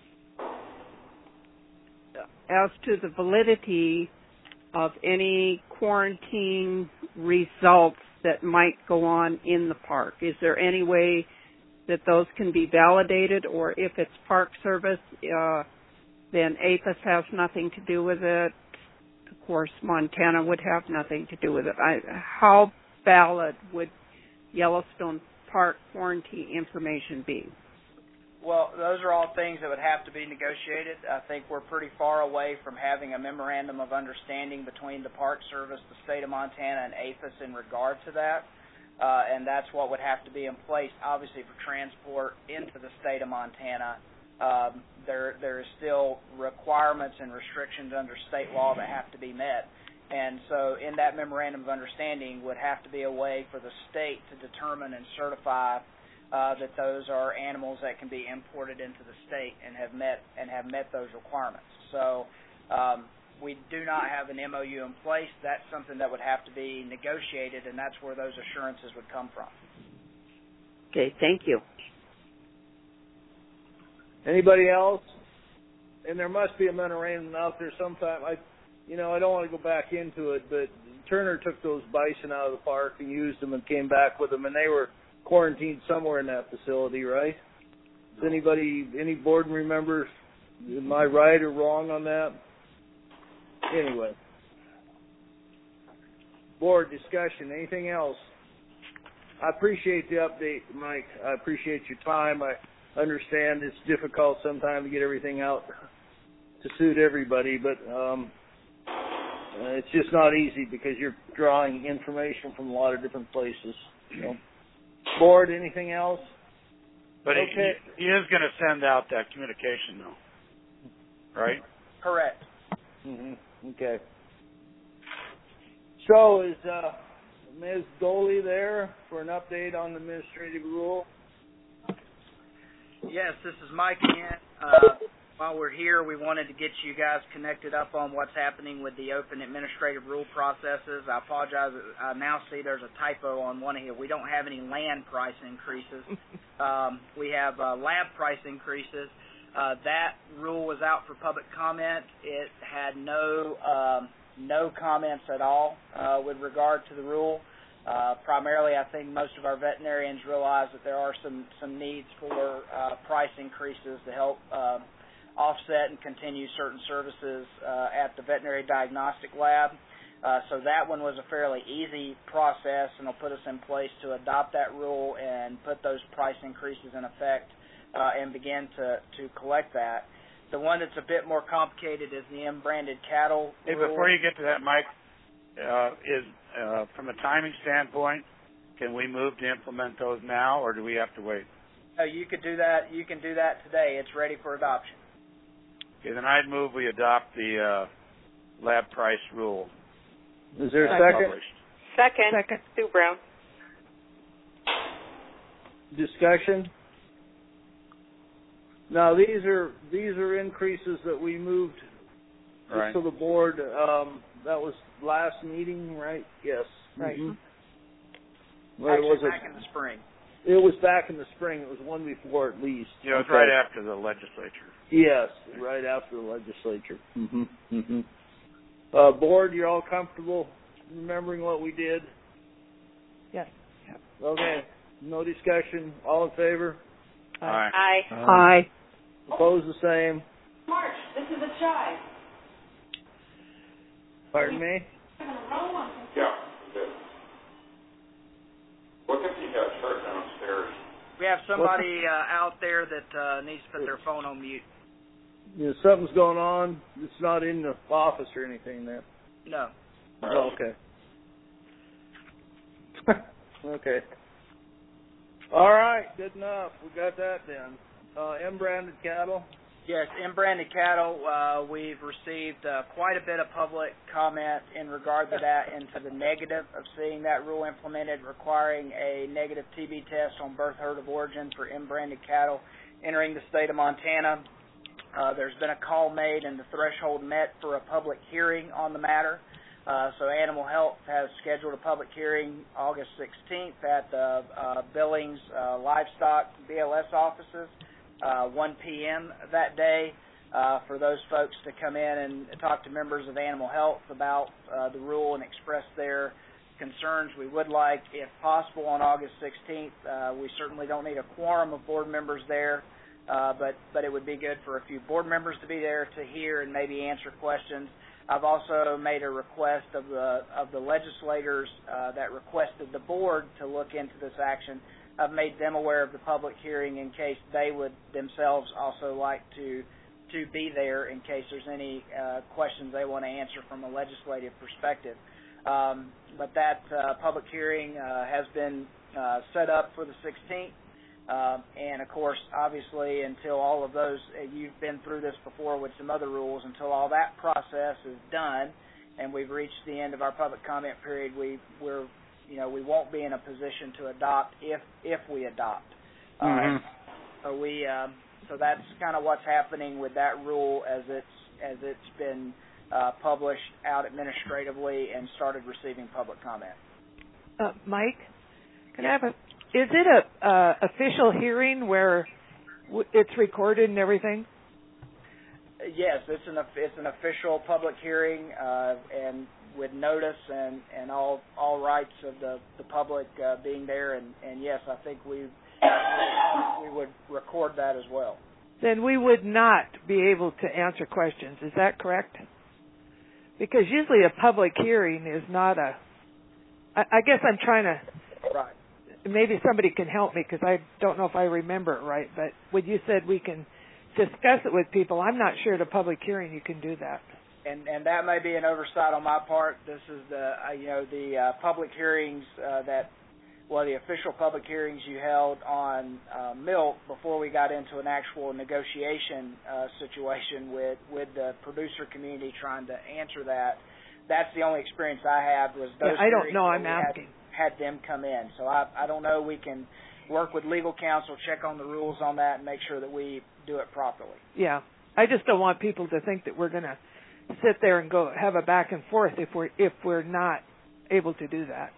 as to the validity of any quarantine results that might go on in the park? Is there any way that those can be validated, or if it's Park Service, uh, then A P H I S has nothing to do with it? Of course, Montana would have nothing to do with it. I, how valid would Yellowstone Park quarantine information be?
Well, those are all things that would have to be negotiated. I think we're pretty far away from having a memorandum of understanding between the Park Service, the state of Montana, and A P H I S in regard to that, uh, and that's what would have to be in place, obviously, for transport into the state of Montana. Um, there, there is still requirements and restrictions under state law that have to be met. And so in that memorandum of understanding would have to be a way for the state to determine and certify uh, that those are animals that can be imported into the state and have met and have met those requirements. So um, we do not have an M O U in place. That's something that would have to be negotiated, and that's where those assurances would come from.
Okay, thank you.
Anybody else? And there must be a memorandum out there sometime. I You know, I don't want to go back into it, but Turner took those bison out of the park and used them and came back with them, and they were quarantined somewhere in that facility, right? Does anybody, any board members, am I right or wrong on that? Anyway. Board discussion, anything else? I appreciate the update, Mike. I appreciate your time. I understand it's difficult sometimes to get everything out to suit everybody, but um, Uh, it's just not easy because you're drawing information from a lot of different places. So, board, anything else?
But
okay.
he, he is going to send out that communication, though, right?
Correct.
Mm-hmm. Okay. So is uh, Miz Doley there for an update on the administrative rule?
Yes, this is Mike again. Uh, While we're here, we wanted to get you guys connected up on what's happening with the open administrative rule processes. I apologize. I now see there's a typo on one here. We don't have any land price increases. um, we have uh, lab price increases. Uh, that rule was out for public comment. It had no um, no comments at all uh, with regard to the rule. Uh, primarily, I think most of our veterinarians realize that there are some, some needs for uh, price increases to help uh, offset and continue certain services uh, at the veterinary diagnostic lab. Uh, so that one was a fairly easy process, and it'll put us in place to adopt that rule and put those price increases in effect uh, and begin to, to collect that. The one that's a bit more complicated is the M-branded cattle
Hey,
rule.
before you get to that, Mike, uh, is uh, from a timing standpoint, can we move to implement those now, or do we have to wait?
Oh, you could do that. You can do that today. It's ready for adoption.
Okay, then I'd move we adopt the uh, lab price rule.
Is there a second?
Published.
Second.
Second.
Sue Brown.
Discussion? Now these are these are increases that we moved just
Right.
to the board. Um, that was last meeting, right? Yes.
Right.
Mm-hmm. Or
Actually,
was
back
it?
in the spring.
It was back in the spring. It was one before at least.
Yeah, it was
Okay.
right after the legislature.
Yes, right after the legislature. Mm-hmm. Mm-hmm. Uh, board, you're all comfortable remembering what we did?
Yes.
Okay. No discussion. All in favor?
Aye.
Aye.
Aye.
Opposed, the same.
March, this is a chive.
Pardon me?
I'm going to roll on.
Yeah, good. What if you got church downstairs?
We have somebody uh, out there that uh, needs to put their phone on mute.
You know, something's going on. It's not in the office or anything then.
No.
Oh, okay. Okay. All right, good enough. We got that then. Uh, M-branded cattle.
Yes, M-branded cattle, uh, we've received uh, quite a bit of public comment in regard to that and to the negative of seeing that rule implemented, requiring a negative T B test on birth herd of origin for M-branded cattle entering the state of Montana. Uh, there's been a call made and the threshold met for a public hearing on the matter. Uh, so Animal Health has scheduled a public hearing August sixteenth at the uh, Billings uh, Livestock B L S offices, uh, one p.m. that day, uh, for those folks to come in and talk to members of Animal Health about uh, the rule and express their concerns. We would like, if possible, on August sixteenth. Uh, we certainly don't need a quorum of board members there, uh, but, but it would be good for a few board members to be there to hear and maybe answer questions. I've also made a request of the of the legislators uh, that requested the board to look into this action. I've made them aware of the public hearing in case they would themselves also like to to be there in case there's any uh, questions they want to answer from a legislative perspective. Um, but that uh, public hearing uh, has been uh, set up for the sixteenth. Uh, and, of course, obviously, until all of those, uh, you've been through this before with some other rules, until all that process is done and we've reached the end of our public comment period, we, we're, you know, we won't be in a position to adopt if if we adopt.
Mm-hmm.
Uh, so we, um, so that's kind of what's happening with that rule as it's as it's been uh, published out administratively and started receiving public comment.
Uh, Mike, can I have a? Is it a uh, official hearing where w- it's recorded and everything?
Yes, it's an it's an official public hearing uh, and with notice and, and all all rights of the the public uh, being there, and, and yes, I think we we would record that as well.
Then we would not be able to answer questions. Is that correct? Because usually a public hearing is not a. I, I guess I'm trying to.
Right.
Maybe somebody can help me because I don't know if I remember it right. But when you said we can discuss it with people, I'm not sure at a public hearing you can do that.
And and that may be an oversight on my part. This is the uh, you know the uh, public hearings uh, that well the official public hearings you held on uh, milk before we got into an actual negotiation uh, situation with with the producer community trying to answer that. That's the only experience I have was those.
Yeah, I don't know. I'm asking.
Had, had them come in, so I I don't know. We can work with legal counsel, check on the rules on that, and make sure that we do it properly.
Yeah, I just don't want people to think that we're going to sit there and go have a back and forth if we're if we're not able to do that.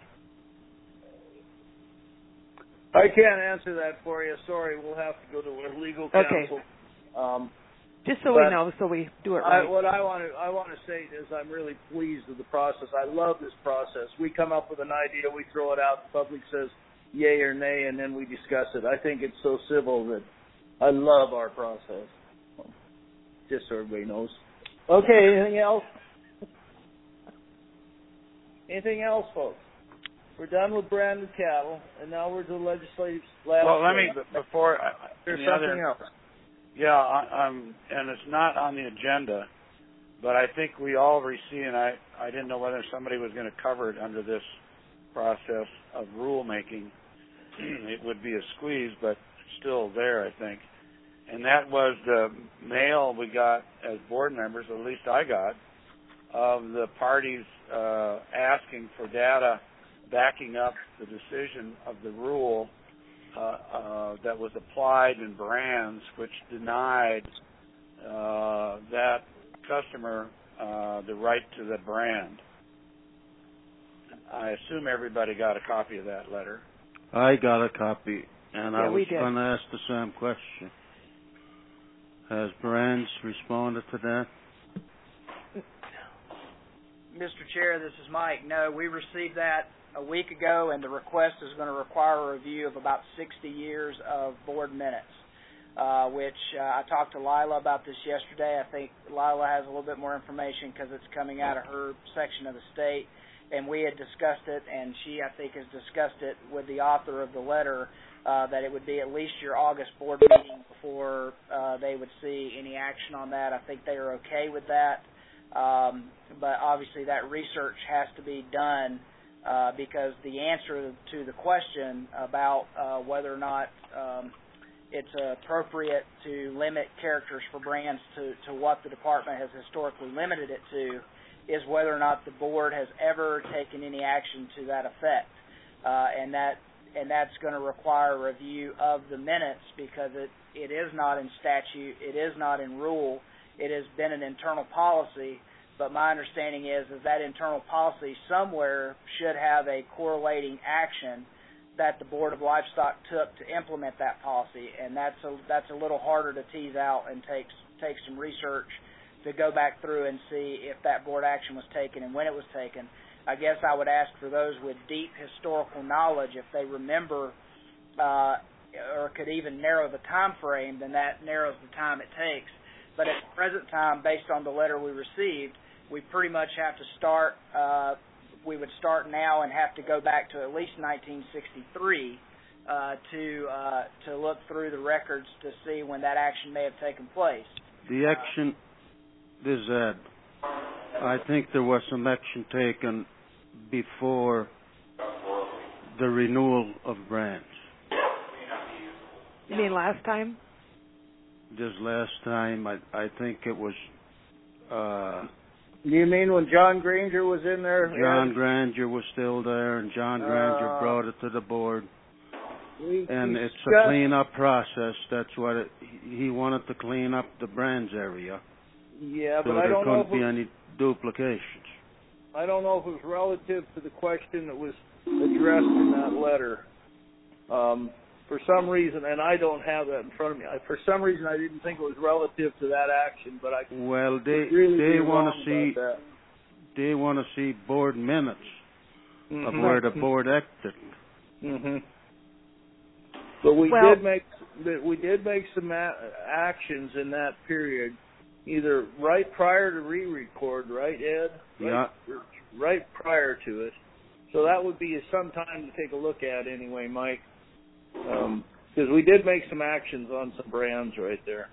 I can't answer that for you. Sorry, we'll have to go to a legal counsel.
Okay.
Um,
Just so we know, so we do it right.
I, what I want to I want to say is I'm really pleased with the process. I love this process. We come up with an idea, we throw it out, the public says yay or nay, and then we discuss it. I think it's so civil that I love our process. Just so everybody knows. Okay, anything else? Anything else, folks? We're done with branded cattle, and now we're to the legislative last.
Well, let me before.
There's
the
something
other,
else.
Yeah, I, um, and it's not on the agenda, but I think we all receive, and I, I didn't know whether somebody was going to cover it under this process of rulemaking. It would be a squeeze, but it's still there, I think. And that was the mail we got as board members, or at least I got, of the parties uh, asking for data backing up the decision of the rule uh, uh, that was applied in brands, which denied uh, that customer uh, the right to the brand. I assume everybody got a copy of that letter.
I got a copy, and
yeah,
I was
going
to ask the same question. Has Brands responded to that?
Mister Chair, this is Mike. No, we received that a week ago, and the request is going to require a review of about sixty years of board minutes, uh, which uh, I talked to Lila about this yesterday. I think Lila has a little bit more information because it's coming out of her section of the state, and we had discussed it, and she, I think, has discussed it with the author of the letter, uh, that it would be at least your August board meeting before uh, they would see any action on that. I think they are okay with that, um, but obviously that research has to be done uh, because the answer to the question about uh, whether or not um, it's appropriate to limit characters for brands to, to what the department has historically limited it to is whether or not the board has ever taken any action to that effect, uh, and that and that's going to require a review of the minutes because it, it is not in statute, it is not in rule, it has been an internal policy, but my understanding is, is that internal policy somewhere should have a correlating action that the Board of Livestock took to implement that policy, and that's a, that's a little harder to tease out and takes take some research to go back through and see if that board action was taken and when it was taken. I guess I would ask for those with deep historical knowledge, if they remember uh, or could even narrow the time frame, then that narrows the time it takes. But at the present time, based on the letter we received, we pretty much have to start, uh, we would start now and have to go back to at least nineteen sixty-three uh, to uh, to look through the records to see when that action may have taken place.
The action, this is Ed. I think there was some action taken before the renewal of brands.
You mean last time?
This last time, I I think it was. Uh,
you mean when John Granger was in there?
John
yeah.
Granger was still there, and John Granger
uh,
brought it to the board.
We,
and
we
it's
discussed,
a clean-up process. That's what it, he wanted to clean up the brands area.
Yeah,
so
but I don't know
there
if
couldn't be
it,
any duplications.
I don't know if it was relative to the question that was addressed in that letter. Um, for some reason, and I don't have that in front of me. I, for some reason, I didn't think it was relative to that action, but I
well, they
really
they want to see
that.
they want to see board minutes
mm-hmm.
of where the board acted.
Mm-hmm. But we
well,
did make we did make some a- actions in that period, either right prior to re-record, right, Ed? Right,
yeah.
Right prior to it. So that would be some time to take a look at anyway, Mike. Because um, we did make some actions on some brands right there.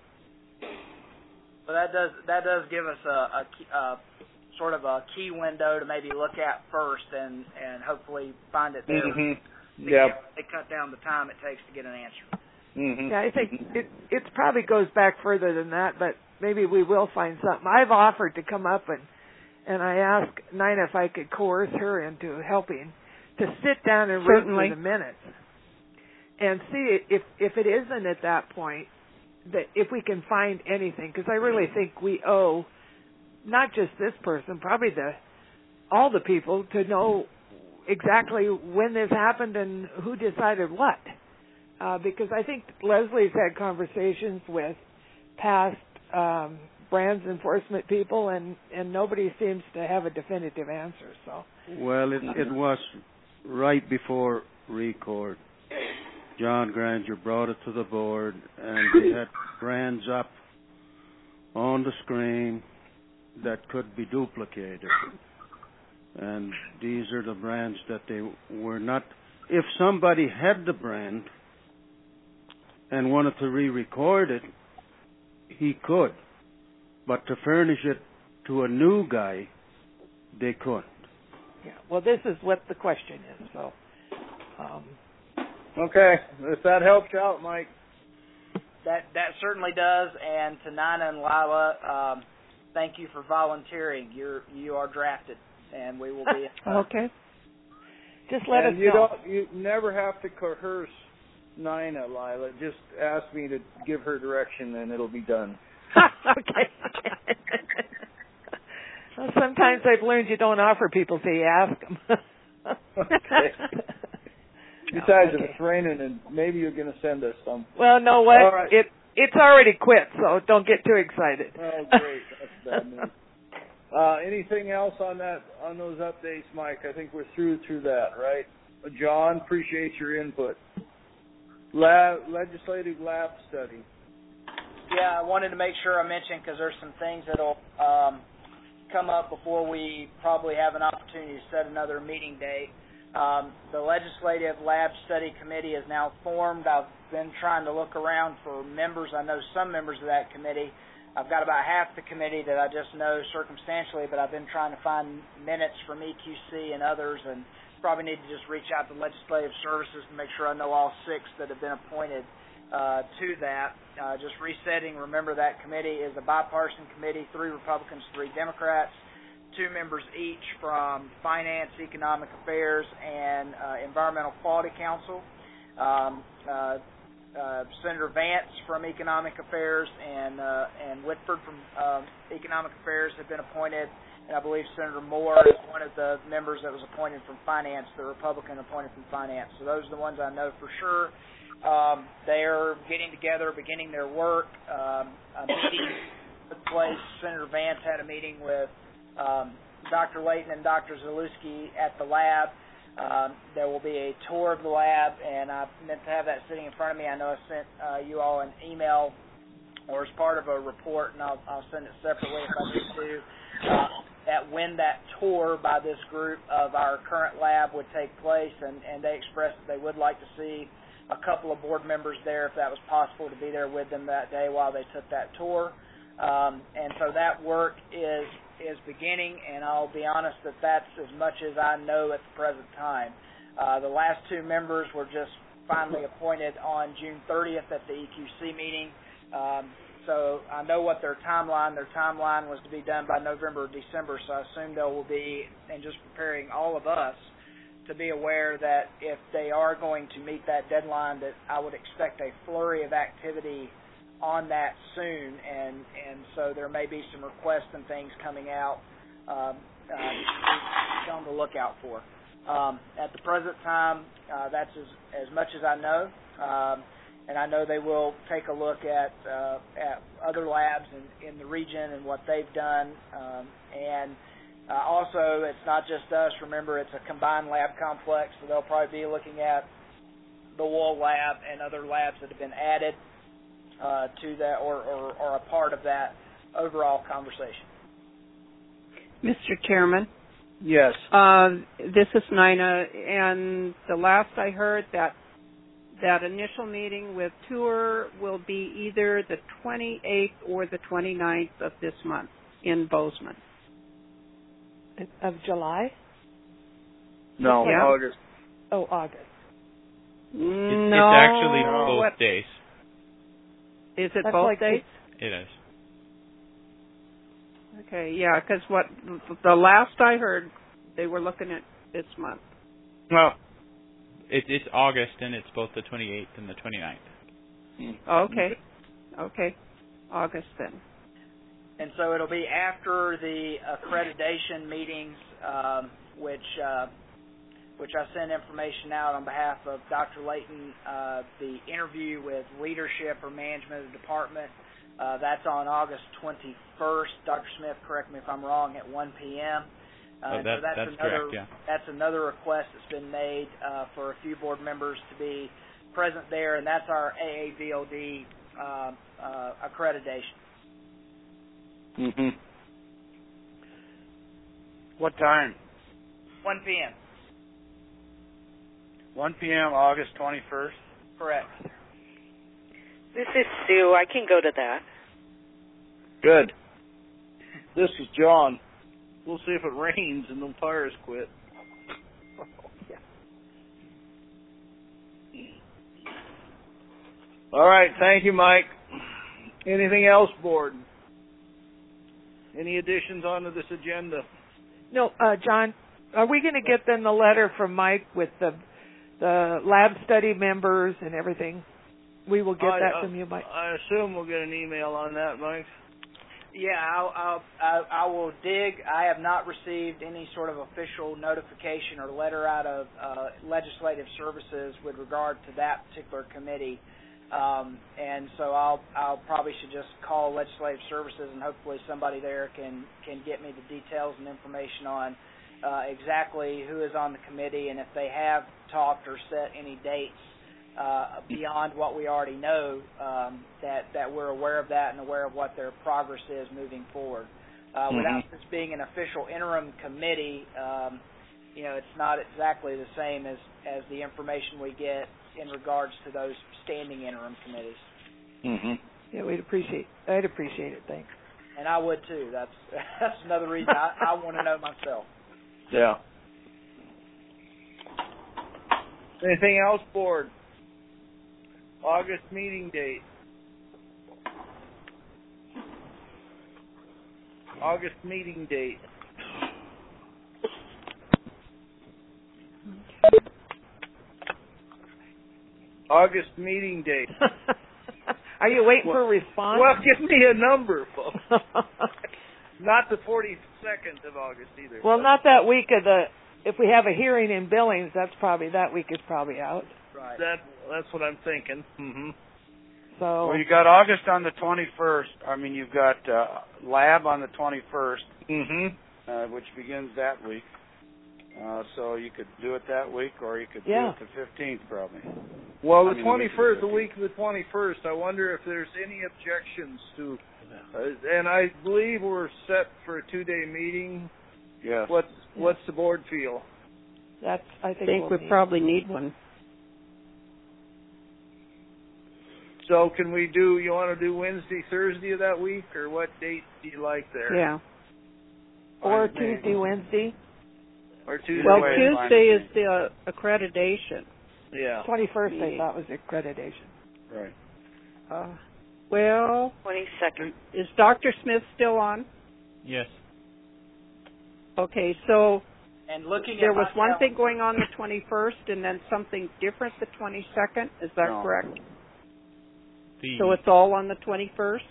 So that does that does give us a, a, a sort of a key window to maybe look at first, and, and hopefully find it there.
Mm-hmm. Yeah.
They cut down the time it takes to get an answer.
Mm-hmm.
Yeah, I think it it probably goes back further than that, but maybe we will find something. I've offered to come up and and I asked Nina if I could coerce her into helping to sit down and read through the minutes and see if if it isn't at that point that if we can find anything, because I really think we owe not just this person, probably the all the people to know exactly when this happened and who decided what. Uh, because I think Leslie's had conversations with past um, brands enforcement people, and, and nobody seems to have a definitive answer. So,
well, it it was right before record. John Granger brought it to the board, and they had brands up on the screen that could be duplicated. And these are the brands that they were not. If somebody had the brand and wanted to re-record it, he could. But to furnish it to a new guy, they couldn't.
Yeah. Well, this is what the question is. So. Um,
okay. If that helps you out, Mike.
That that certainly does. And to Nina and Lila, um, thank you for volunteering. You're you are drafted, and we will be. Uh,
okay. Just let
and
us
you
know.
Don't, you never have to coerce Nina, Lila. Just ask me to give her direction, and it'll be done.
okay. Well, sometimes I've learned you don't offer people till you ask them.
okay. Besides, okay. If it's raining, and maybe you're going to send us some.
Well, know what?
All right.
It it's already quit, so don't get too excited.
Oh, great. That's bad news. Uh, anything else on that on those updates, Mike? I think we're through through that, right? John, appreciate your input. Lab, legislative lab study.
Yeah, I wanted to make sure I mentioned because there's some things that'll um, come up before we probably have an opportunity to set another meeting date. Um, the Legislative Lab Study Committee is now formed. I've been trying to look around for members. I know some members of that committee. I've got about half the committee that I just know circumstantially, but I've been trying to find minutes from E Q C and others, and probably need to just reach out to Legislative Services to make sure I know all six that have been appointed uh, to that. Uh, just resetting, remember that committee is a bipartisan committee, three Republicans, three Democrats, two members each from Finance, Economic Affairs, and uh, Environmental Quality Council. Um, uh, uh, Senator Vance from Economic Affairs and uh, and Whitford from uh, Economic Affairs have been appointed, and I believe Senator Moore is one of the members that was appointed from Finance, the Republican appointed from Finance. So those are the ones I know for sure. Um, they are getting together, beginning their work. Um, a meeting took place. Senator Vance had a meeting with Um, Doctor Layton and Doctor Zalewski at the lab. Um, there will be a tour of the lab, and I meant to have that sitting in front of me. I know I sent uh, you all an email or as part of a report, and I'll, I'll send it separately if I need to, uh, at when that tour by this group of our current lab would take place, and, and they expressed that they would like to see a couple of board members there if that was possible to be there with them that day while they took that tour. Um, and so that work is is beginning, and I'll be honest that that's as much as I know at the present time. Uh, the last two members were just finally appointed on June thirtieth at the E Q C meeting. Um, so I know what their timeline, their timeline was to be done by November or December, so I assume they will be, and just preparing all of us to be aware that if they are going to meet that deadline, that I would expect a flurry of activity on that soon, and, and so there may be some requests and things coming out um, uh, to be on the lookout for. Um, at the present time, uh, that's as, as much as I know, um, and I know they will take a look at uh, at other labs in, in the region and what they've done, um, and uh, also it's not just us. Remember, it's a combined lab complex, so they'll probably be looking at the Wool Lab and other labs that have been added Uh, to that, or, or, or a part of that overall conversation.
Mister Chairman?
Yes.
Uh, this is Nina, and the last I heard that that initial meeting with Tour will be either the twenty-eighth or the twenty-ninth of this month in Bozeman.
Of July?
No,
yeah.
August.
Oh, August.
No.
It's actually both
what?
days.
Is it
That's
both
like
dates?
It is.
Okay, yeah, because what the last I heard, they were looking at this month.
Well, it, it's August, and it's both the twenty-eighth and the twenty-ninth.
Okay, okay, August then.
And so it'll be after the accreditation meetings, um, which uh, which I sent information out on behalf of Doctor Layton, uh, the interview with leadership or management of the department. Uh, that's on August twenty-first. Doctor Smith, correct me if I'm wrong, at one p.m. Uh,
oh, that,
so that's,
that's
another,
correct, yeah.
That's another request that's been made uh, for a few board members to be present there, and that's our A A V O D uh, uh, accreditation.
Mm-hmm. What time?
one p.m.
one p.m. August twenty-first?
Correct.
This is Sue. I can go to that.
Good. This is John. We'll see if it rains and the fires quit. All right. Thank you, Mike. Anything else, board? Any additions onto this agenda?
No, uh, John, are we going to get then the letter from Mike with the the lab study members and everything? We will get
I,
that
uh,
from you, Mike.
I assume we'll get an email on that, Mike.
Yeah, I'll, I'll, I, I will dig. I have not received any sort of official notification or letter out of uh, Legislative Services with regard to that particular committee. Um, and so I'll I'll probably should just call Legislative Services, and hopefully somebody there can, can get me the details and information on uh, exactly who is on the committee, and if they have talked or set any dates uh, beyond what we already know, um, that, that we're aware of that and aware of what their progress is moving forward. Uh, mm-hmm. Without this being an official interim committee, um, you know, it's not exactly the same as, as the information we get in regards to those standing interim committees.
Mm-hmm.
Yeah, we'd appreciate. I'd appreciate it. Thanks.
And I would too. That's that's another reason I, I want to know myself.
Yeah. Anything else, board? August meeting date. August meeting date. August meeting date.
Are you waiting
well,
for a response?
Well, give me a number, folks. Not the forty-second of August either.
Well, not that week of the. If we have a hearing in Billings, that's probably that week is probably out.
Right.
That that's what I'm thinking. Mm-hmm.
So.
Well, you got August on the twenty-first. I mean, you've got uh, lab on the twenty-first,
mm-hmm.
uh, which begins that week. Uh, so you could do it that week, or you could
yeah.
do it the fifteenth, probably.
Well, the
I mean,
twenty-first,
the
the week of the twenty-first. I wonder if there's any objections to. Uh, and I believe we're set for a two-day meeting.
Yes.
What's
yeah.
What's the board feel?
That's. I think,
I think
we'll
we
need.
probably need one.
So can we do? You want to do Wednesday, Thursday of that week, or what date do you like there?
Yeah.
Or Tuesday, Wednesday.
Or Tuesday.
Well,
way,
Tuesday is the uh, accreditation.
Yeah.
Twenty-first, I thought was accreditation.
Right.
Uh, well,
twenty-second.
Is Doctor Smith still on?
Yes.
Okay, so
and looking
there
at
was
my
one thing going on the twenty-first, and then something different the twenty-second. Is that
No.
correct?
The,
So it's all on the twenty-first?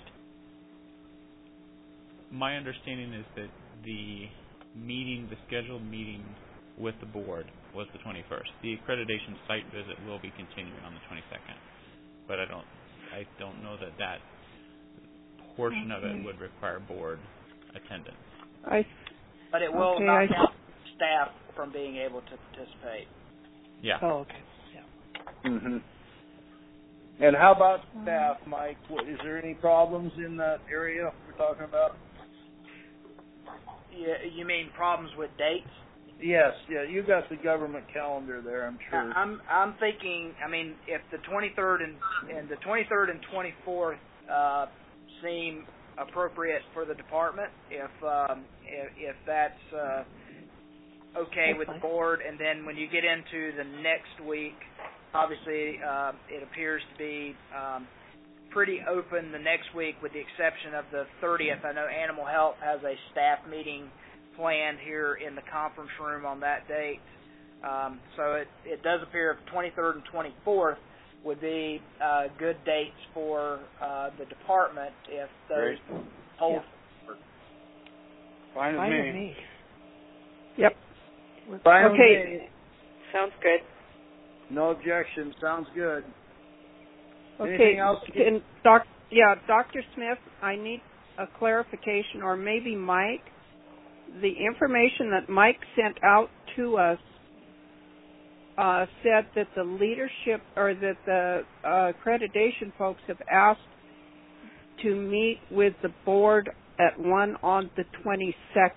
my understanding is that the meeting, the scheduled meeting with the board was the twenty-first. The accreditation site visit will be continuing on the twenty-second, but I don't, I don't know that that portion
okay.
of it would require board attendance.
I.
But it will
okay,
not
I,
count staff from being able to participate.
Yeah.
Oh, okay. Yeah.
Mm-hmm. And how about staff, Mike? What, is there any problems in that area we're talking about?
Yeah, you mean problems with dates?
Yes, yeah. You got the government calendar there, I'm sure.
I'm I'm thinking. I mean, if the twenty-third and and the twenty-third and twenty-fourth uh, seem appropriate for the department, if um, if, if that's uh, okay
that's
with
fine.
the board, and then when you get into the next week, obviously uh, it appears to be um, pretty open the next week, with the exception of the thirtieth. I know Animal Health has a staff meeting planned here in the conference room on that date. Um, so it, it does appear if twenty-third and twenty-fourth would be uh, good dates for uh, the department if those hold.
Yeah.
Fine with
Fine
me.
with me.
Yep.
Fine with
Okay.
me.
Sounds good.
No objection. Sounds good.
Okay.
Anything else?
And doc, yeah, Doctor Smith, I need a clarification, or maybe Mike. The information that Mike sent out to us uh, said that the leadership, or that the uh, accreditation folks have asked to meet with the board at one on the twenty-second.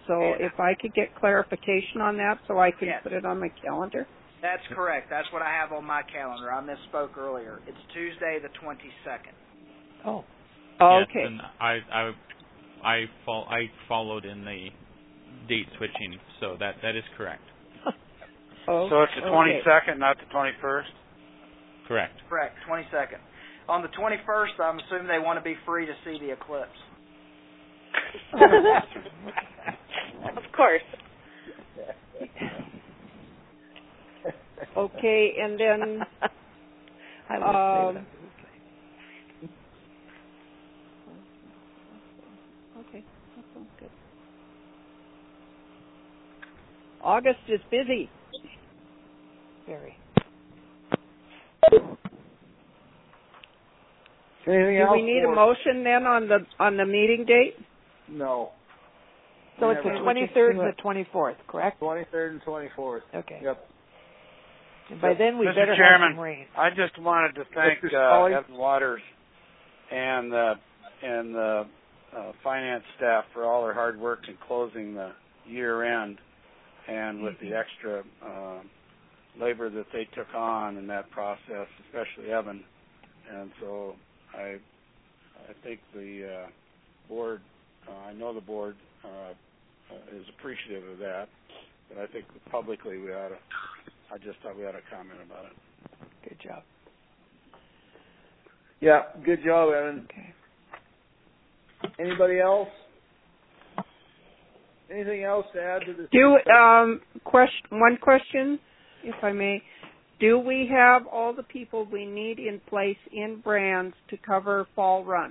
So
And
if I could get clarification on that so I can
Yes.
put it on my calendar.
That's correct. That's what I have on my calendar. I misspoke earlier. It's Tuesday the twenty-second.
Oh.
Okay.
Yes, and I I I, fol- I followed in the date switching, so that that is correct.
Oh,
So it's the twenty-second, not the twenty-first?
Correct.
Correct, twenty-second. On the twenty-first, I'm assuming they want to be free to see the eclipse.
Of course.
Okay, and then
I would
um,
say that.
okay, that sounds good. August is busy.
Very.
Anything
Do
else?
we need
for-
a motion then on the on the meeting date?
No.
So it's the
Never.
twenty-third and the twenty-fourth, correct?
twenty-third and twenty-fourth.
Okay.
Yep.
And by then we
Mister
better
Chairman,
have some rain.
I just wanted to thank
Mister
uh,
Scully?
Evan Waters and the and the uh, finance staff for all their hard work in closing the year end, and with the extra uh, labor that they took on in that process, especially Evan. And so I I think the uh, board, uh, I know the board uh, is appreciative of that, but I think publicly we ought to. I just thought we ought to comment about it.
Good job.
Yeah, good job, Evan.
Okay.
Anybody else? Anything else to add to this?
Do um question one question, if I may. Do we have all the people we need in place in Brands to cover Fall Run?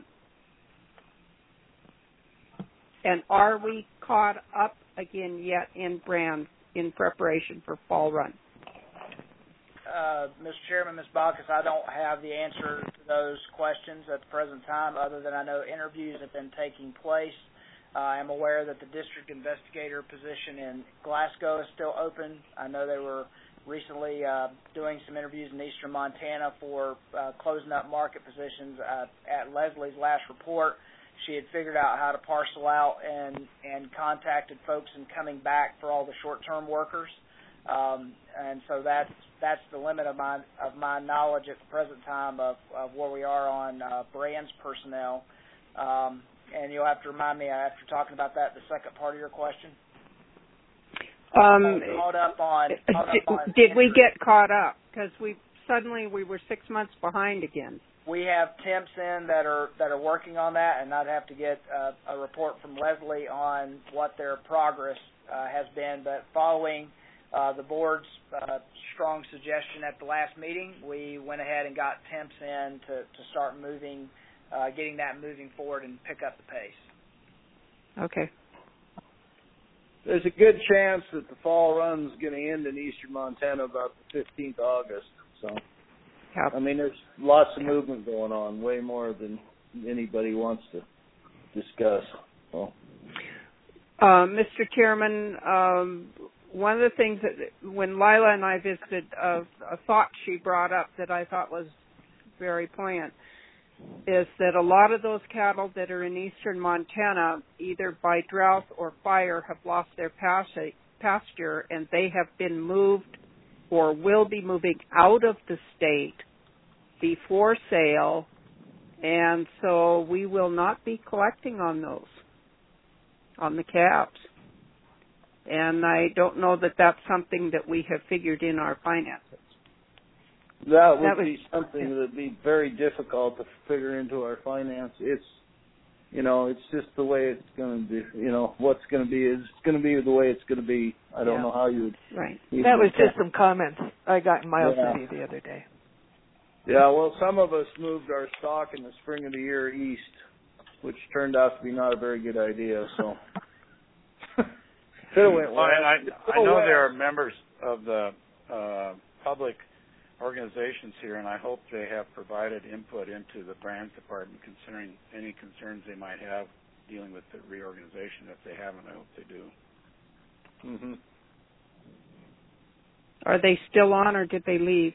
And are we caught up again yet in Brands in preparation for Fall Run?
Uh, Mister Chairman, Miz Bacchus, I don't have the answer to those questions at the present time, other than I know interviews have been taking place. Uh, I am aware that the district investigator position in Glasgow is still open. I know they were recently uh, doing some interviews in eastern Montana for uh, closing up market positions. Uh, at Leslie's last report, she had figured out how to parcel out and, and contacted folks in coming back for all the short-term workers. Um, and so that's that's the limit of my of my knowledge at the present time of, of where we are on uh, Brands personnel. Um, and you'll have to remind me after talking about that the second part of your question.
Um,
caught up on. Caught
did,
up on
did we get caught up? Because we suddenly we were six months behind again.
We have temps in that are that are working on that, and I'd have to get uh, a report from Leslie on what their progress uh, has been. But following uh, the board's uh, strong suggestion at the last meeting, we went ahead and got temps in to, to start moving, uh, getting that moving forward and pick up the pace.
Okay.
There's a good chance that the fall run's going to end in eastern Montana about the fifteenth of August. So,
yep.
I mean, there's lots of movement going on, way more than anybody wants to discuss. So.
Uh, Mister Chairman, um, one of the things that when Lila and I visited, uh, a thought she brought up that I thought was very poignant is that a lot of those cattle that are in eastern Montana, either by drought or fire, have lost their pasture, and they have been moved or will be moving out of the state before sale, and so we will not be collecting on those, on the calves. And I don't know that that's something that we have figured in our finances.
That would
That was,
be something that would be very difficult to figure into our finance. It's, you know, it's just the way it's going to be. You know, what's going to be is going to be the way it's going to be. I don't
yeah.
know how you would.
Right.
That was just some comments I got in Miles
yeah.
City the other day.
Yeah, well, some of us moved our stock in the spring of the year east, which turned out to be not a very good idea. So. Could have went
well, and I, I know
west.
there are members of the uh, public organizations here, and I hope they have provided input into the Brands Department concerning any concerns they might have dealing with the reorganization. If they haven't, I hope they do.
Mm-hmm.
Are they still on, or did they leave?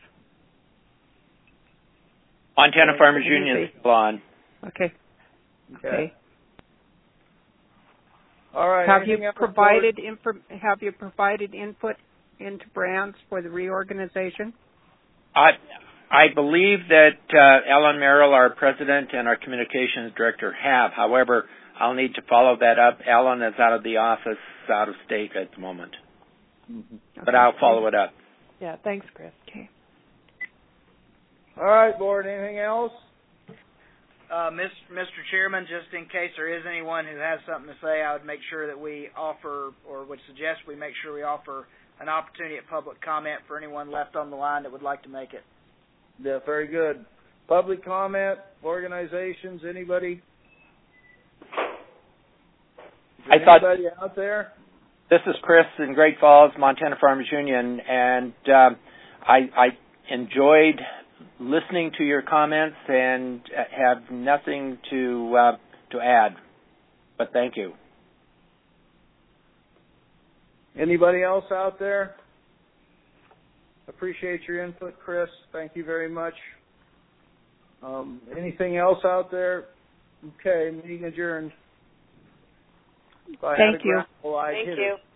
Montana Farmers Union is still on.
Okay. Okay.
All right.
Have you
anything else,
provided infor- Have you provided input into brands for the reorganization?
I I believe that uh, Ellen Merrill, our president, and our communications director have. However, I'll need to follow that up. Ellen is out of the office, out of state at the moment.
Mm-hmm.
But okay. I'll follow it up.
Yeah, thanks, Chris. Okay.
All right, board. Anything else?
Uh, Mister Chairman, just in case there is anyone who has something to say, I would make sure that we offer, or would suggest we make sure we offer an opportunity at public comment for anyone left on the line that would like to make it.
Yeah, very good. Public comment, organizations, anybody?
I
anybody
thought,
out there?
This is Chris in Great Falls, Montana Farmers Union, and uh, I, I enjoyed listening to your comments and have nothing to uh, to add. But thank you.
Anybody else out there? Appreciate your input, Chris. Thank you very much. Um, anything else out there? Okay, meeting adjourned.
Thank you.
Grapple,
Thank
hit
you.
it.